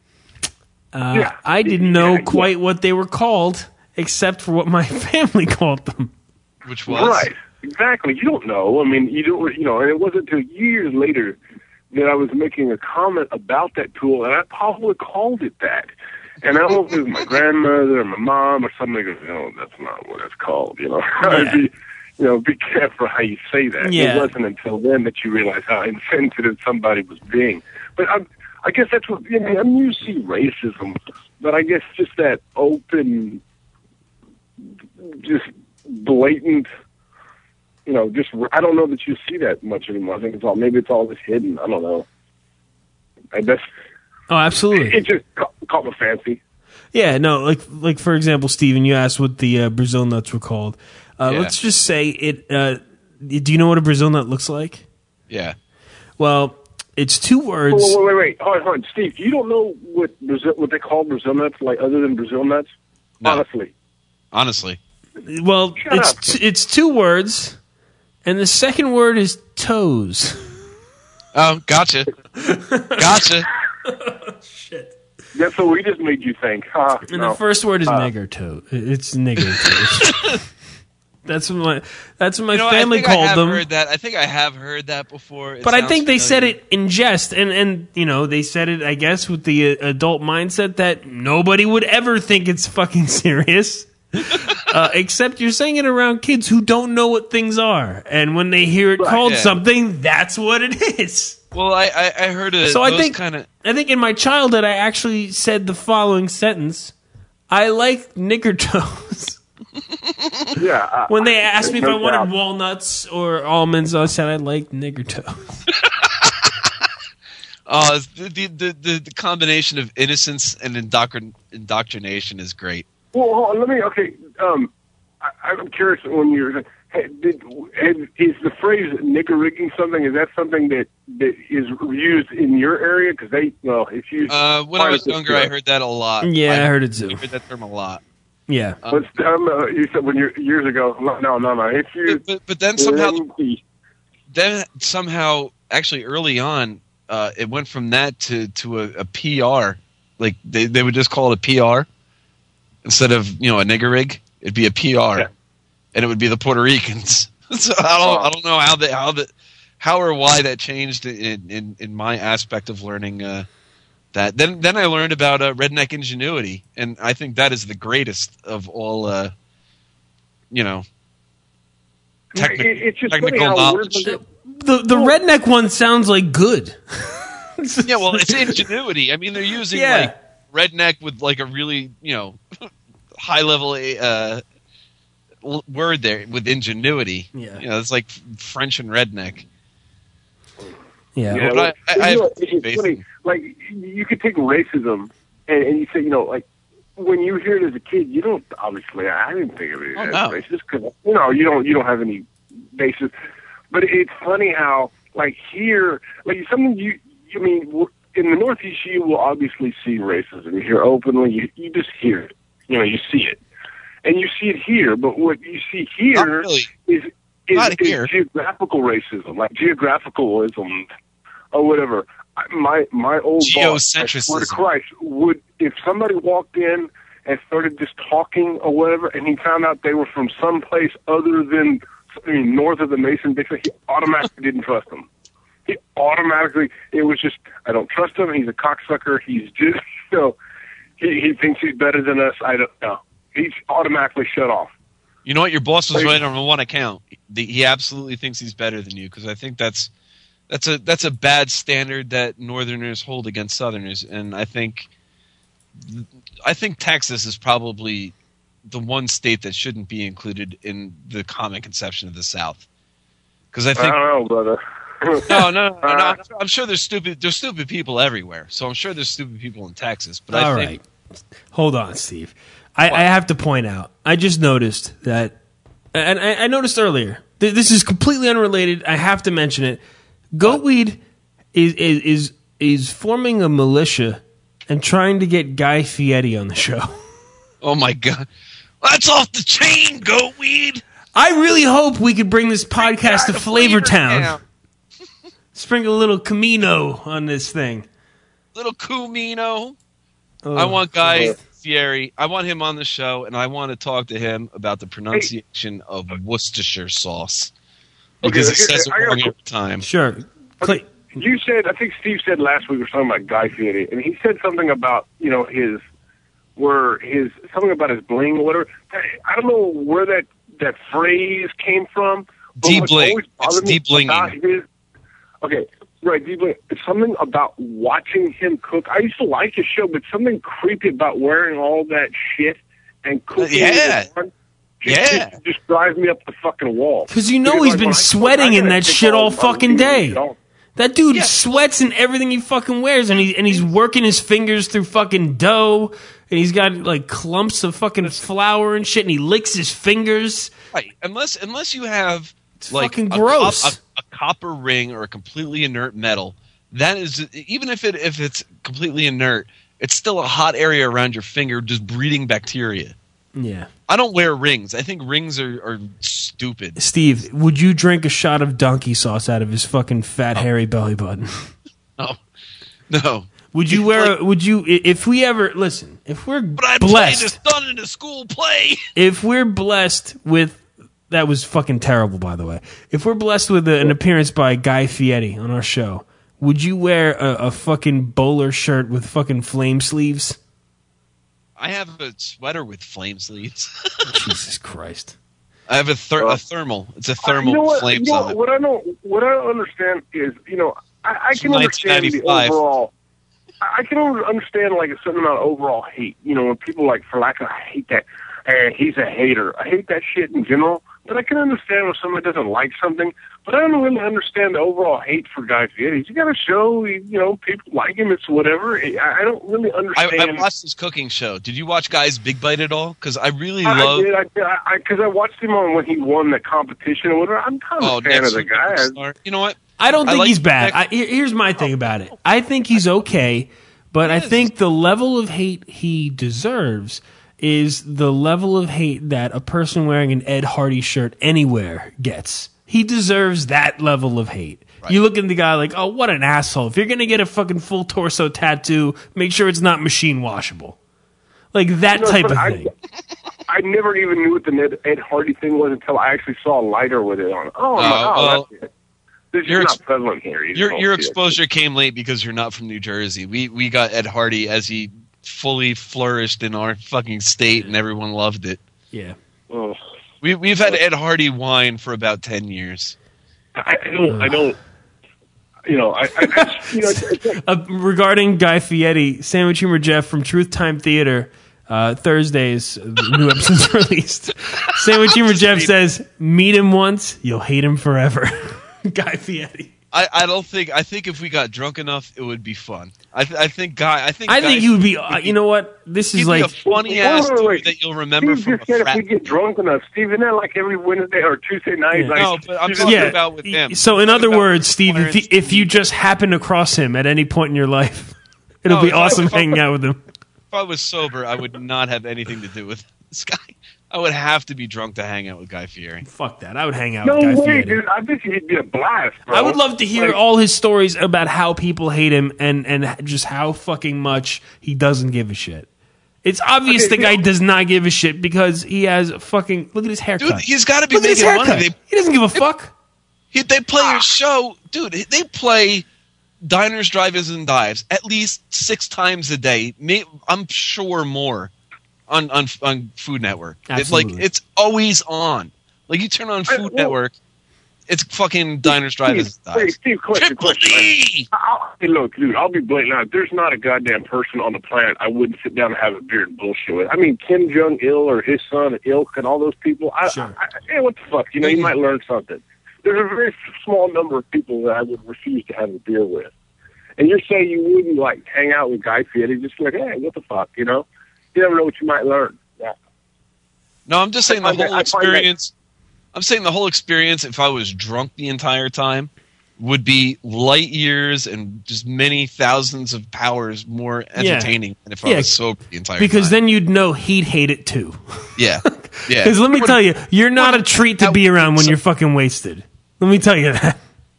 A: I didn't know quite what they were called, except for what my family called them.
C: Which was?
D: Right, exactly. You don't know. I mean, you don't, and it wasn't until years later that I was making a comment about that tool, and I probably called it that. And I don't know if it was my grandmother or my mom or somebody goes, no, that's not what it's called,
A: Yeah.
D: Be careful how you say that.
A: Yeah.
D: It wasn't until then that you realize how insensitive somebody was being. But I guess that's what, you see racism, but I guess just that open, just blatant, I don't know that you see that much anymore. I think maybe it's all just hidden. I don't know. I guess.
A: Oh, absolutely.
D: It just caught my fancy.
A: Yeah, no, like for example, Steven, you asked what the Brazil nuts were called. Let's just say it. Do you know what a Brazil nut looks like?
C: Yeah.
A: Well, it's two words.
D: Wait. Hold on, Steve. You don't know what they call Brazil nuts, like other than Brazil nuts?
C: No.
D: Honestly.
A: Well, it's two words, and the second word is toes.
C: Oh, gotcha.
A: Shit.
D: That's what we just made you think.
A: And the first word is nigger toe. It's nigger toes. That's what my family called them.
C: I think I have heard that before.
A: But I think they said it in jest, and they said it, I guess, with the adult mindset that nobody would ever think it's fucking serious. Except you're saying it around kids who don't know what things are, and when they hear it called something, that's what it is.
C: Well, I heard it.
A: So I think in my childhood I actually said the following sentence: "I like nigger toes."
D: Yeah.
A: When they asked me if I wanted walnuts or almonds, I said I like nigger toes.
C: The combination of innocence and indoctrination is great.
D: Well, I'm curious when you're. Is the phrase "nigger rigging" something? Is that something that is used in your area? Because it's used.
C: When I was younger, I heard that a lot.
A: Yeah, I heard it too.
C: I heard that term a lot.
A: Yeah.
D: You said years ago. No. It's used.
C: But then somehow, actually, early on, it went from that to a PR. Like they would just call it a PR instead of a nigger rig. It'd be a PR, and it would be the Puerto Ricans. So I don't know how or why that changed in my aspect of learning that. Then I learned about redneck ingenuity, and I think that is the greatest of all. Technical knowledge.
A: The redneck one sounds like good.
C: Yeah, well, it's ingenuity. I mean, they're using like redneck with like a really high level word there with ingenuity. Yeah, it's like French and redneck.
A: Yeah,
C: but
D: it's funny. Like you could take racism and you say, like when you hear it as a kid, you don't obviously. I didn't think of it as racist because you don't have any basis. But it's funny how like here, like something in the Northeast, you will obviously see racism. You hear openly. You just hear it. You see it, and you see it here. But what you see here is geographical racism, like geographicalism or whatever. My old boss, I swear to Christ, would if somebody walked in and started just talking or whatever, and he found out they were from someplace other than north of the Mason-Dixon, he automatically didn't trust them. It was just, I don't trust him. He's a cocksucker. He's just, he thinks he's better than us. I don't know. He's automatically shut off.
C: You know what? Your boss was right on one account. He absolutely thinks he's better than you because I think that's a bad standard that Northerners hold against Southerners, and I think Texas is probably the one state that shouldn't be included in the common conception of the South. Because I think
D: I don't know, brother.
C: No. I'm sure there's stupid people everywhere. So I'm sure there's stupid people in Texas. But
A: all right, hold on, Steve. I have to point out. I just noticed that, and I noticed earlier. This is completely unrelated. I have to mention it. Goatweed is forming a militia and trying to get Guy Fieri on the show.
C: Oh my god, that's off the chain, Goatweed.
A: I really hope we could bring this podcast to Flavortown. Sprinkle a little Camino on this thing.
C: Little Camino.
A: Oh,
C: I want Guy Fieri. I want him on the show, and I want to talk to him about the pronunciation of Worcestershire sauce. Because he says it wrong every time.
A: Sure.
D: You said, I think Steve said last week we were talking about Guy Fieri, and he said something about, something about his bling or whatever. I don't know where that phrase came from.
C: D-bling. It's D-blinging.
D: Okay, right, D-bling. It's something about watching him cook. I used to like his show, but something creepy about wearing all that shit and cooking. Just drives me up the fucking wall.
A: Because he's been sweating in that shit all fucking day. That dude sweats in everything he fucking wears, and he's working his fingers through fucking dough, and he's got like clumps of fucking flour and shit, and he licks his fingers.
C: Right, unless you have
A: it's
C: like
A: fucking gross.
C: A copper ring or a completely inert metal. That is, even if it's completely inert, it's still a hot area around your finger, just breeding bacteria.
A: Yeah.
C: I don't wear rings. I think rings are stupid.
A: Steve, would you drink a shot of donkey sauce out of his fucking fat, hairy belly button?
C: No.
A: Would you if we ever, listen, if we're
C: but I'd
A: blessed.
C: Play this done in a school play.
A: If we're blessed with, that was fucking terrible, by the way. If we're blessed with an appearance by Guy Fieri on our show, would you wear a fucking bowler shirt with fucking flame sleeves?
C: I have a sweater with flame sleeves.
A: Jesus Christ!
C: I have a thermal. It's a thermal with flames on it.
D: What I don't understand is, I can understand the overall. I can understand like a certain amount of overall hate. When people like, for lack of, I hate that, and he's a hater. I hate that shit in general. But I can understand when somebody doesn't like something. But I don't really understand the overall hate for Guy Fieri. He's got a show, people like him, it's whatever. I don't really understand.
C: I watched his cooking show. Did you watch Guy's Big Bite at all? Because I really love...
D: I did, because I watched him on when he won the competition or whatever. I'm kind of a fan of the guy.
C: You know what?
A: I don't think he's bad. Here's my thing about it. I think he's okay, but I think the level of hate he deserves is the level of hate that a person wearing an Ed Hardy shirt anywhere gets. He deserves that level of hate. Right. You look at the guy like, oh, what an asshole. If you're going to get a fucking full torso tattoo, make sure it's not machine washable. Like that type of thing.
D: I never even knew what the Ed Hardy thing was until I actually saw a lighter with it on. That's it. This is not prevalent here.
C: Your exposure came late because you're not from New Jersey. We got Ed Hardy as he fully flourished in our fucking state, and everyone loved it.
A: Yeah.
D: Oh.
C: We've had Ed Hardy wine for about 10 years.
A: Regarding Guy Fieri, Sandwich Humor Jeff from Truth Time Theater, Thursdays, the new episode's released. Sandwich Humor Jeff says, meet him once, you'll hate him forever. Guy Fieri.
C: I think if we got drunk enough, it would be fun. I think
A: he would be. You know what? This is like
C: a funny ass dude that you'll remember
D: Steve
C: from
D: just said if we get drunk enough, Steve, isn't that like every Wednesday or Tuesday night?
A: Yeah.
D: Like,
C: No, but I'm talking about with him.
A: So in other words, Steve, if you just happen across him at any point in your life, it'll be awesome hanging out with him.
C: If I was sober, I would not have anything to do with this guy. I would have to be drunk to hang out with Guy Fieri.
A: Fuck that. I would hang out with Guy Fieri.
D: Dude. I bet he'd be a blast, bro.
A: I would love to hear all his stories about how people hate him and just how fucking much he doesn't give a shit. It's obvious the guy does not give a shit because he has fucking... Look at his haircut.
C: Dude, he's got to be making money.
A: He doesn't give a fuck.
C: They play his show. Dude, they play Diners, Drive-Ins, and Dives at least 6 times a day. I'm sure more. On Food Network.
A: Absolutely.
C: It's always on. Like you turn on Food Network, it's fucking Diners, Drive-Ins, Dives.
D: Hey, Steve, question. Hey, look, dude, I'll be blatant now. There's not a goddamn person on the planet I wouldn't sit down and have a beer and bullshit with. I mean, Kim Jong-il or his son, Ilk, and all those people. Hey, what the fuck? You might learn something. There's a very small number of people that I would refuse to have a beer with. And you're saying you wouldn't, like, hang out with Guy Fieri, just like, hey, what the fuck, You never know what you might learn. Yeah.
C: No, I'm just saying the whole experience. I'm saying the whole experience. If I was drunk the entire time, would be light years and just many thousands of powers more entertaining than if I was sober the entire time.
A: Because then you'd know he'd hate it too.
C: Yeah. Yeah.
A: Because let me tell you, you're not a treat to be around when you're fucking wasted. Let me tell you that.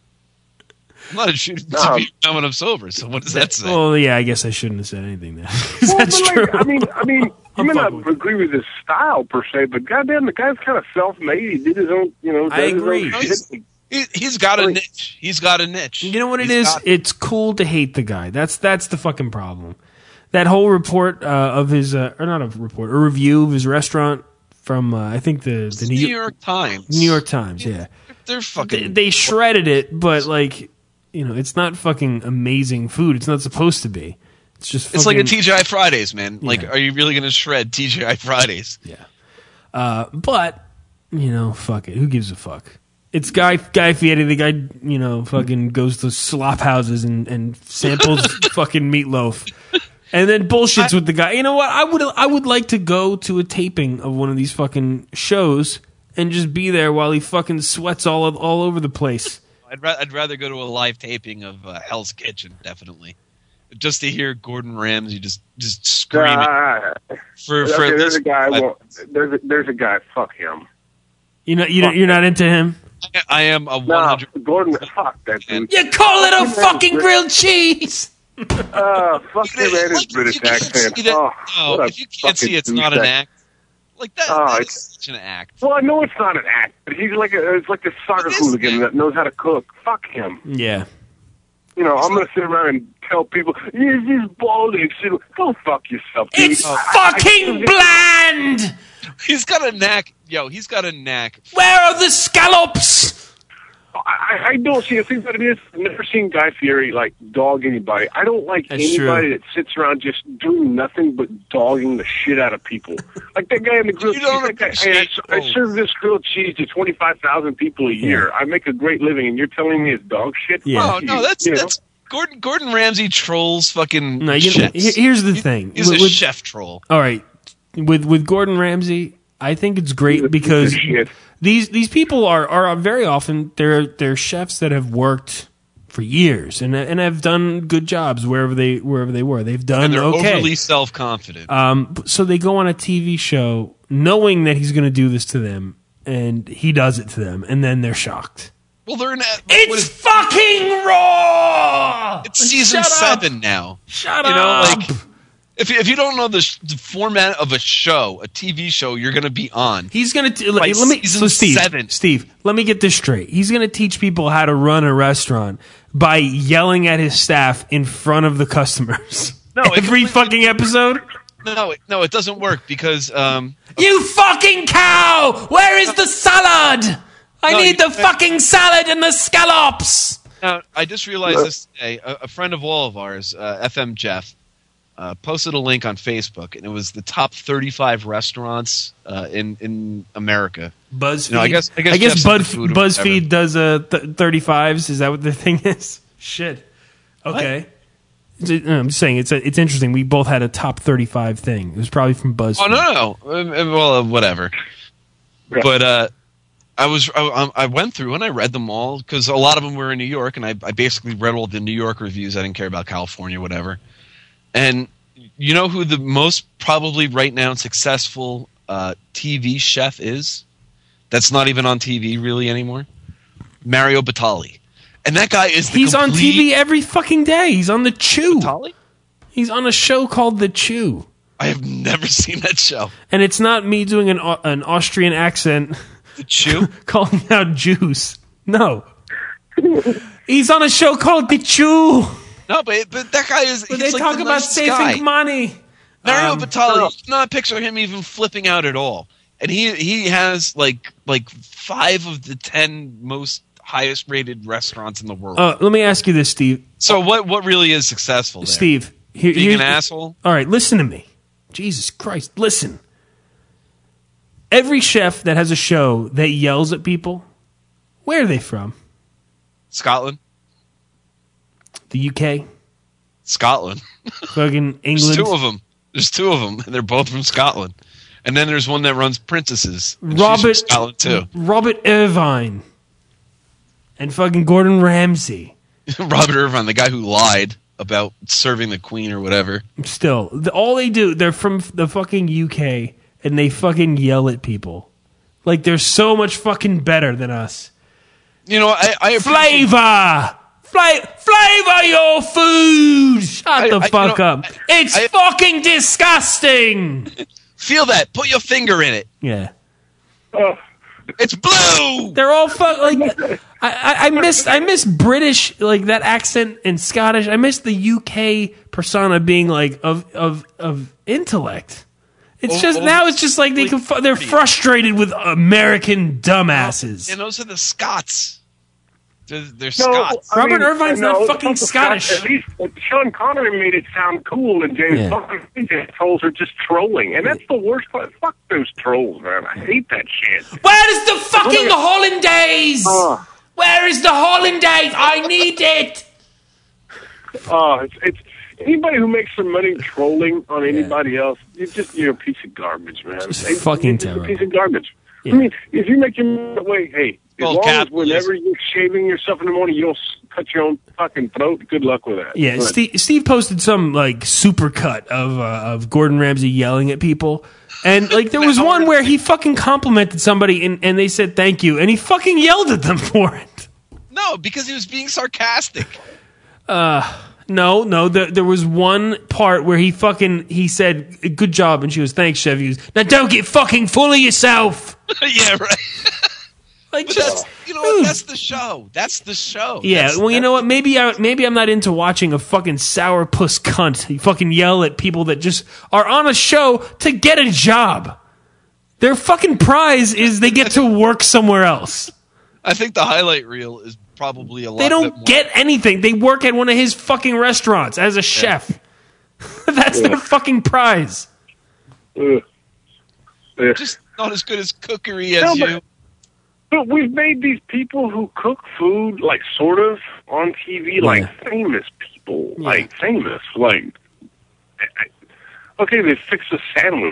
C: I'm not a treat to be around when I'm sober, so what does that say?
A: Well, yeah, I guess I shouldn't have said anything there.
D: Well,
A: That's
D: but
A: true.
D: I mean, you may not agree with his style per se, but goddamn, the guy's kind of self-made. He did his own,
A: I agree.
C: He's got a niche. He's got a niche.
A: You know what it is? It's cool to hate the guy. That's the fucking problem. That whole report of his, or not a report, a review of his restaurant from, I think the
C: New York Times.
A: New York Times, yeah.
C: They're fucking.
A: They shredded it, but like, it's not fucking amazing food. It's not supposed to be. It's just.
C: It's like a TGI Fridays, man. Yeah. Like, are you really going to shred TGI Fridays?
A: Yeah. But fuck it. Who gives a fuck? It's Guy Fieri. The guy, fucking goes to slop houses and samples fucking meatloaf, and then bullshits with the guy. You know what? I would like to go to a taping of one of these fucking shows and just be there while he fucking sweats all over the place.
C: I'd rather go to a live taping of Hell's Kitchen, definitely, just to hear Gordon Ramsay just screaming.
D: There's a guy. There's a guy. Fuck him.
A: You're not into him.
C: I am a 100.
D: No, Gordon, fuck that dude.
A: You call it a fucking grilled cheese.
D: Fuck him and his British accent.
C: If you can't see it's not an act. Like that is such an act.
D: Well, I know it's not an act, but he's like a soccer hooligan that knows how to cook. Fuck him.
A: Yeah.
D: I'm going to sit around and tell people, he's balding. Go fuck yourself, dude.
A: It's fucking bland!
C: He's got a knack. He's got a knack.
A: Where are the scallops?
D: I don't see. The thing that it is, I've never seen Guy Fieri dog anybody. I don't like anybody that sits around just doing nothing but dogging the shit out of people. Like that guy in the grilled cheese. I serve this grilled cheese to 25,000 people a year. I make a great living, and you're telling me it's dog shit?
A: Yeah.
C: Oh no, that's Gordon Ramsay trolls fucking chefs.
A: Here's the thing.
C: He's a chef troll.
A: All right, with Gordon Ramsay, I think it's great because these people are very often they're chefs that have worked for years and have done good jobs wherever they were. They've done
C: and they're
A: okay.
C: Overly self-confident.
A: So they go on a TV show knowing that he's going to do this to them, and he does it to them, and then they're shocked.
C: Well, they're not.
A: It's fucking raw.
C: It's season 7 now.
A: Shut up.
C: If you don't know the format of a show, a TV show, you're going to be on.
A: He's going to Steve, let me get this straight. He's going to teach people how to run a restaurant by yelling at his staff in front of the customers. No, every fucking episode.
C: No, it doesn't work because
A: you fucking cow! Where is the salad? I need the fucking salad and the scallops.
C: Now, I just realized this today. A friend of all of ours, FM Jeff, posted a link on Facebook, and it was the top 35 restaurants in America.
A: BuzzFeed.
C: I guess
A: BuzzFeed does 35s. Is that what the thing is? Shit. Okay. I'm just saying it's interesting. We both had a top 35 thing. It was probably from BuzzFeed.
C: Oh no. Well, whatever. Yeah. But I went through and I read them all because a lot of them were in New York, and I basically read all the New York reviews. I didn't care about California, whatever. And you know who the most probably right now successful TV chef is? That's not even on TV really anymore. Mario Batali. And that guy is
A: He's on TV every fucking day. He's on The Chew.
C: Batali?
A: He's on a show called The Chew.
C: I have never seen that show.
A: And it's not me doing an Austrian accent.
C: The Chew?
A: Calling out Jews. No. He's on a show called The Chew.
C: No, but that guy is.
A: But they talk about saving money.
C: Mario Batali. Do not picture him even flipping out at all. And he has like 5 of the 10 most highest rated restaurants in the world.
A: Let me ask you this, Steve.
C: So what really is successful there?
A: Steve,
C: being an asshole?
A: All right, listen to me. Jesus Christ, listen. Every chef that has a show that yells at people, where are they from?
C: Scotland.
A: The UK.
C: Scotland.
A: Fucking England.
C: There's two of them, and they're both from Scotland. And then there's one that runs Princesses.
A: Robert
C: Scotland too.
A: Robert Irvine. and fucking Gordon Ramsay.
C: Robert Irvine, the guy who lied about serving the Queen or whatever.
A: Still, all they do, they're from the fucking UK, and they fucking yell at people. Like, they're so much fucking better than us.
C: You know, I
A: Flavor your food! Shut the fuck up. It's fucking disgusting!
C: Feel that. Put your finger in it.
A: Yeah.
C: It's blue!
A: They're all like... I miss British, like, that accent, and Scottish. I miss the UK persona being, like, of intellect. It's just like they're frustrated with American dumbasses.
C: And those are the Scots. They're Scots.
A: Robert Irvine's not fucking Scottish.
D: At least Sean Connery made it sound cool, and James Bond trolls are just trolling, and that's the worst part. Fuck those trolls, man. I hate that shit.
A: Where is the fucking hollandaise? Where is the hollandaise? I need it.
D: It's anybody who makes some money trolling on anybody else, you're a piece of garbage, man.
A: It's fucking terrible.
D: A piece of garbage.
A: Yeah.
D: I mean, if you make your money that way, hey, as long as whenever you're shaving yourself in the morning, you don't cut your own fucking throat, good luck with that.
A: Yeah, Steve posted some, like, super cut of Gordon Ramsay yelling at people. And, like, there was one where he fucking complimented somebody and they said thank you, and he fucking yelled at them for it.
C: No, because he was being sarcastic.
A: No, there was one part where he said, good job, and she was, thanks, Chef. He was, now don't get fucking full of yourself.
C: Yeah, right.
A: Like,
C: that's the show. That's the show.
A: Yeah, you know what? Maybe I'm not into watching a fucking sourpuss cunt. You fucking yell at people that just are on a show to get a job. Their fucking prize is they get to work somewhere else.
C: I think the highlight reel is probably a lot.
A: They don't get anything. They work at one of his fucking restaurants as a chef. That's their fucking prize.
C: Just not as good as cookery as you.
D: But we've made these people who cook food, like, sort of, on TV, like, famous people. Yeah. Like, famous. Like, okay, they fix a sandwich.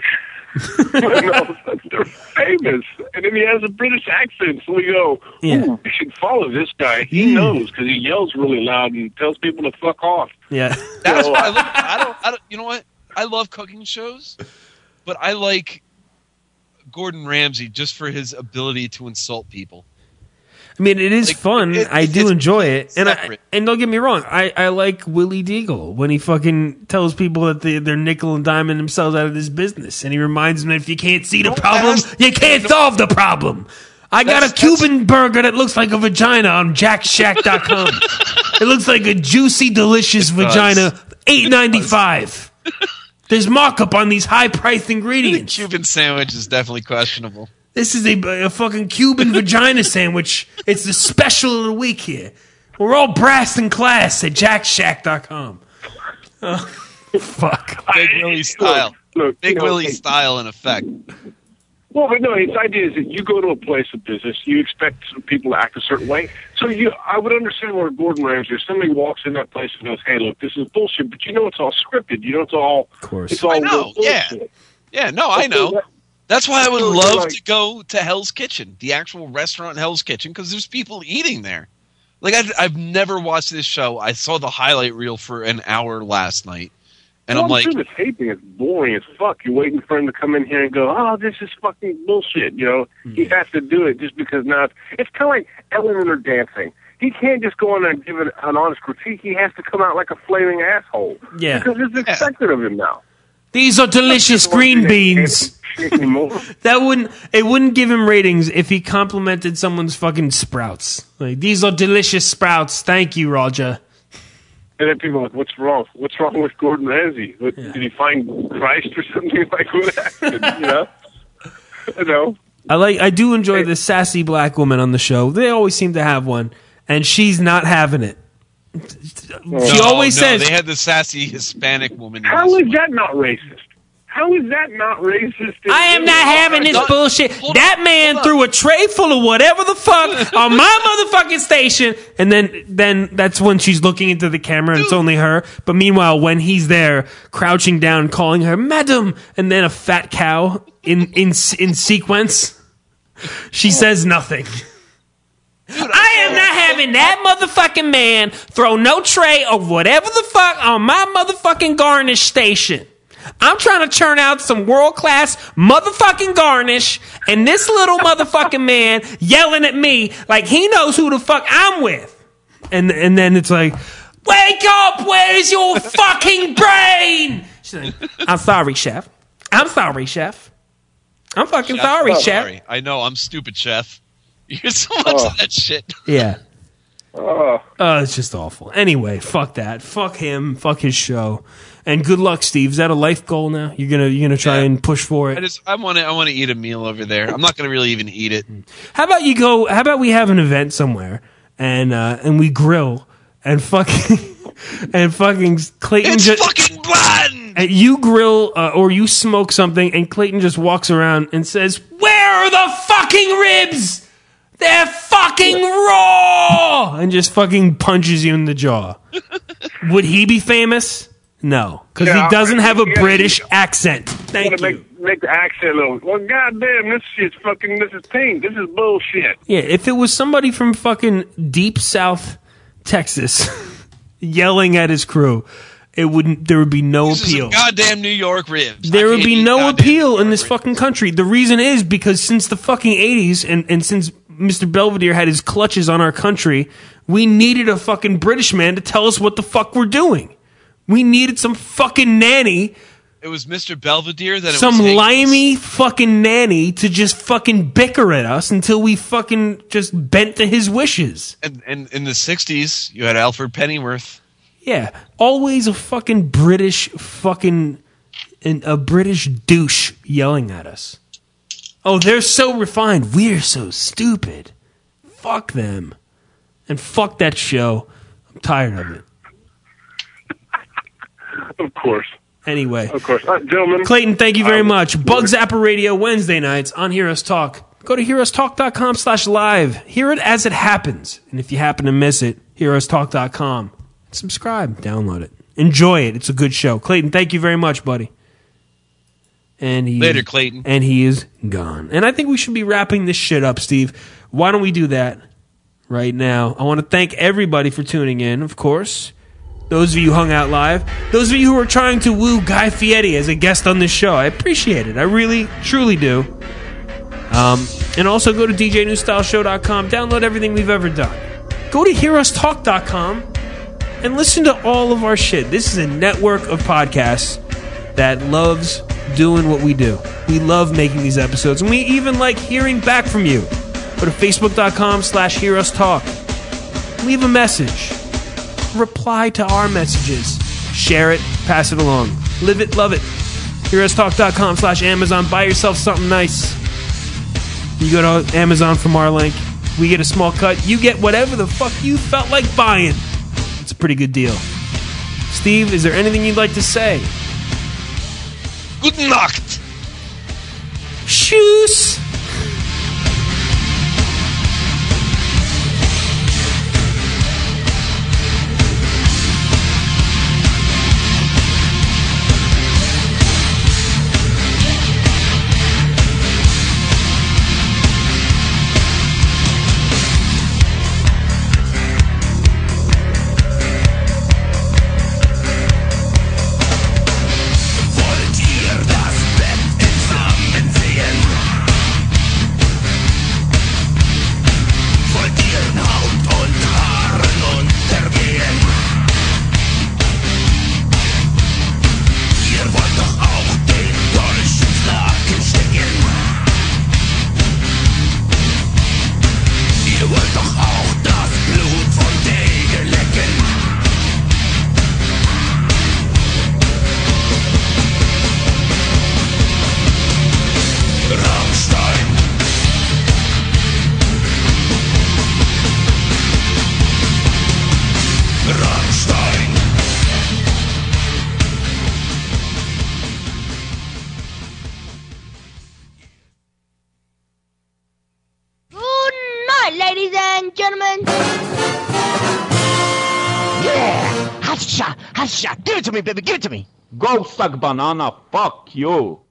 D: No, they're famous. And then he has a British accent, so we go, ooh, we should follow this guy. He knows, because he yells really loud and tells people to fuck off.
A: Yeah.
C: That's why I don't, you know what? I love cooking shows, but I like Gordon Ramsay just for his ability to insult people.
A: I mean, it is fun. I do enjoy it. And don't get me wrong, I like Willie Deagle when he fucking tells people that they're nickel and diming themselves out of this business. And he reminds them that if you can't see the problem, you can't solve the problem. I got a Cuban burger that looks like a vagina on jackshack.com. It looks like a juicy, delicious vagina, $8.95. There's markup on these high-priced ingredients.
C: The Cuban sandwich is definitely questionable.
A: This is a fucking Cuban vagina sandwich. It's the special of the week here. We're all brass and class at jackshack.com. Oh, fuck.
C: Big Willie style.
D: Look,
C: Big Willie style in effect.
D: Well, but no, his idea is that you go to a place of business, you expect some people to act a certain way. So I would understand where Gordon Ramsay, if somebody walks in that place and goes, hey, look, this is bullshit, but you know it's all scripted. You know it's all...
A: Of course.
D: It's all
C: I know,
D: bullshit.
C: Yeah, no, I know. That's why I would love to go to Hell's Kitchen, the actual restaurant Hell's Kitchen, because there's people eating there. Like, I've never watched this show. I saw the highlight reel for an hour last night. And I'm like,
D: the taping is boring as fuck. You're waiting for him to come in here and go, oh, this is fucking bullshit. You know, he has to do it just because now it's kind of like Ellen and her dancing. He can't just go in there and give it an honest critique. He has to come out like a flaming asshole.
A: Yeah.
D: Because it's expected of him now.
A: These are delicious green beans. It wouldn't give him ratings if he complimented someone's fucking sprouts. Like, these are delicious sprouts. Thank you, Roger.
D: And then people are like, what's wrong? What's wrong with Gordon Ramsay? Did he find Christ or something? Like, what happened? You know? You know?
A: I do enjoy the sassy black woman on the show. They always seem to have one, and she's not having it. She always says
C: they had the sassy Hispanic woman.
D: How is that not racist? How is that not racist?
A: I am not having this bullshit. That man threw a tray full of whatever the fuck on my motherfucking station, and then that's when she's looking into the camera and it's only her. But meanwhile, when he's there crouching down, calling her madam, and then a fat cow in sequence, she says nothing.
C: Dude,
A: I am not having that motherfucking man throw no tray of whatever the fuck on my motherfucking garnish station. I'm trying to churn out some world-class motherfucking garnish, and this little motherfucking man yelling at me like he knows who the fuck I'm with. And then it's like, wake up, where's your fucking brain? She's like, I'm sorry, chef. I'm fucking sorry, chef.
C: I know, I'm stupid, chef. You hear so much of that shit.
A: Yeah.
D: Oh,
A: It's just awful. Anyway, fuck that. Fuck him. Fuck his show. And good luck, Steve. Is that a life goal now? You're gonna try and push for it?
C: I want to eat a meal over there. I'm not gonna really even eat it.
A: How about we have an event somewhere and we grill and fucking Clayton
C: It's
A: just
C: fucking blood!
A: and you grill or you smoke something and Clayton just walks around and says, "Where are the fucking ribs? They're fucking raw!" and just fucking punches you in the jaw. Would he be famous? No, because he doesn't have a British accent. Thank you.
D: Make the accent a little. Well, goddamn, this is pink. This is bullshit.
A: Yeah, if it was somebody from fucking deep South Texas yelling at his crew, there would be no
C: These are
A: appeal.
C: some goddamn New York ribs.
A: There
C: I
A: would
C: can't
A: be
C: eat
A: no
C: goddamn
A: appeal
C: New
A: in
C: York
A: this
C: ribs.
A: fucking country. The reason is because since the fucking 80s and since Mr. Belvedere had his clutches on our country, we needed a fucking British man to tell us what the fuck we're doing. We needed some fucking nanny,
C: It was Mr. Belvedere that
A: some
C: it was
A: limey fucking nanny to just fucking bicker at us until we fucking just bent to his wishes.
C: And in the 60s, you had Alfred Pennyworth.
A: Yeah, always a fucking British a British douche yelling at us. Oh, they're so refined. We're so stupid. Fuck them. And fuck that show. I'm tired of it.
D: Of course.
A: Anyway.
D: Of course. Gentlemen.
A: Clayton, thank you very much. Bug Zapper Radio Wednesday nights on Heroes Talk. Go to heroestalk.com/live. Hear it as it happens. And if you happen to miss it, heroestalk.com. Subscribe. Download it. Enjoy it. It's a good show. Clayton, thank you very much, buddy. And
C: Later, Clayton.
A: And he is gone. And I think we should be wrapping this shit up, Steve. Why don't we do that right now? I want to thank everybody for tuning in, of course. Those of you who hung out live. Those of you who are trying to woo Guy Fieri as a guest on this show. I appreciate it. I really, truly do. And also go to djnewstyleshow.com. Download everything we've ever done. Go to heroestalk.com and listen to all of our shit. This is a network of podcasts that loves doing what we do. We love making these episodes, and we even like hearing back from you. Go to facebook.com/heroestalk. Leave a message. Reply to our messages. Share it. Pass it along. Live it. Love it. heroestalk.com/Amazon. Buy yourself something nice. You go to Amazon from our link. We get a small cut. You get whatever the fuck you felt like buying. It's a pretty good deal. Steve, is there anything you'd like to say?
C: Good Nacht.
A: Tschüss.
B: Ladies and gentlemen.
E: Yeah! Hasha! Hasha! Give it to me, baby! Give it to me!
F: Go suck banana, fuck you.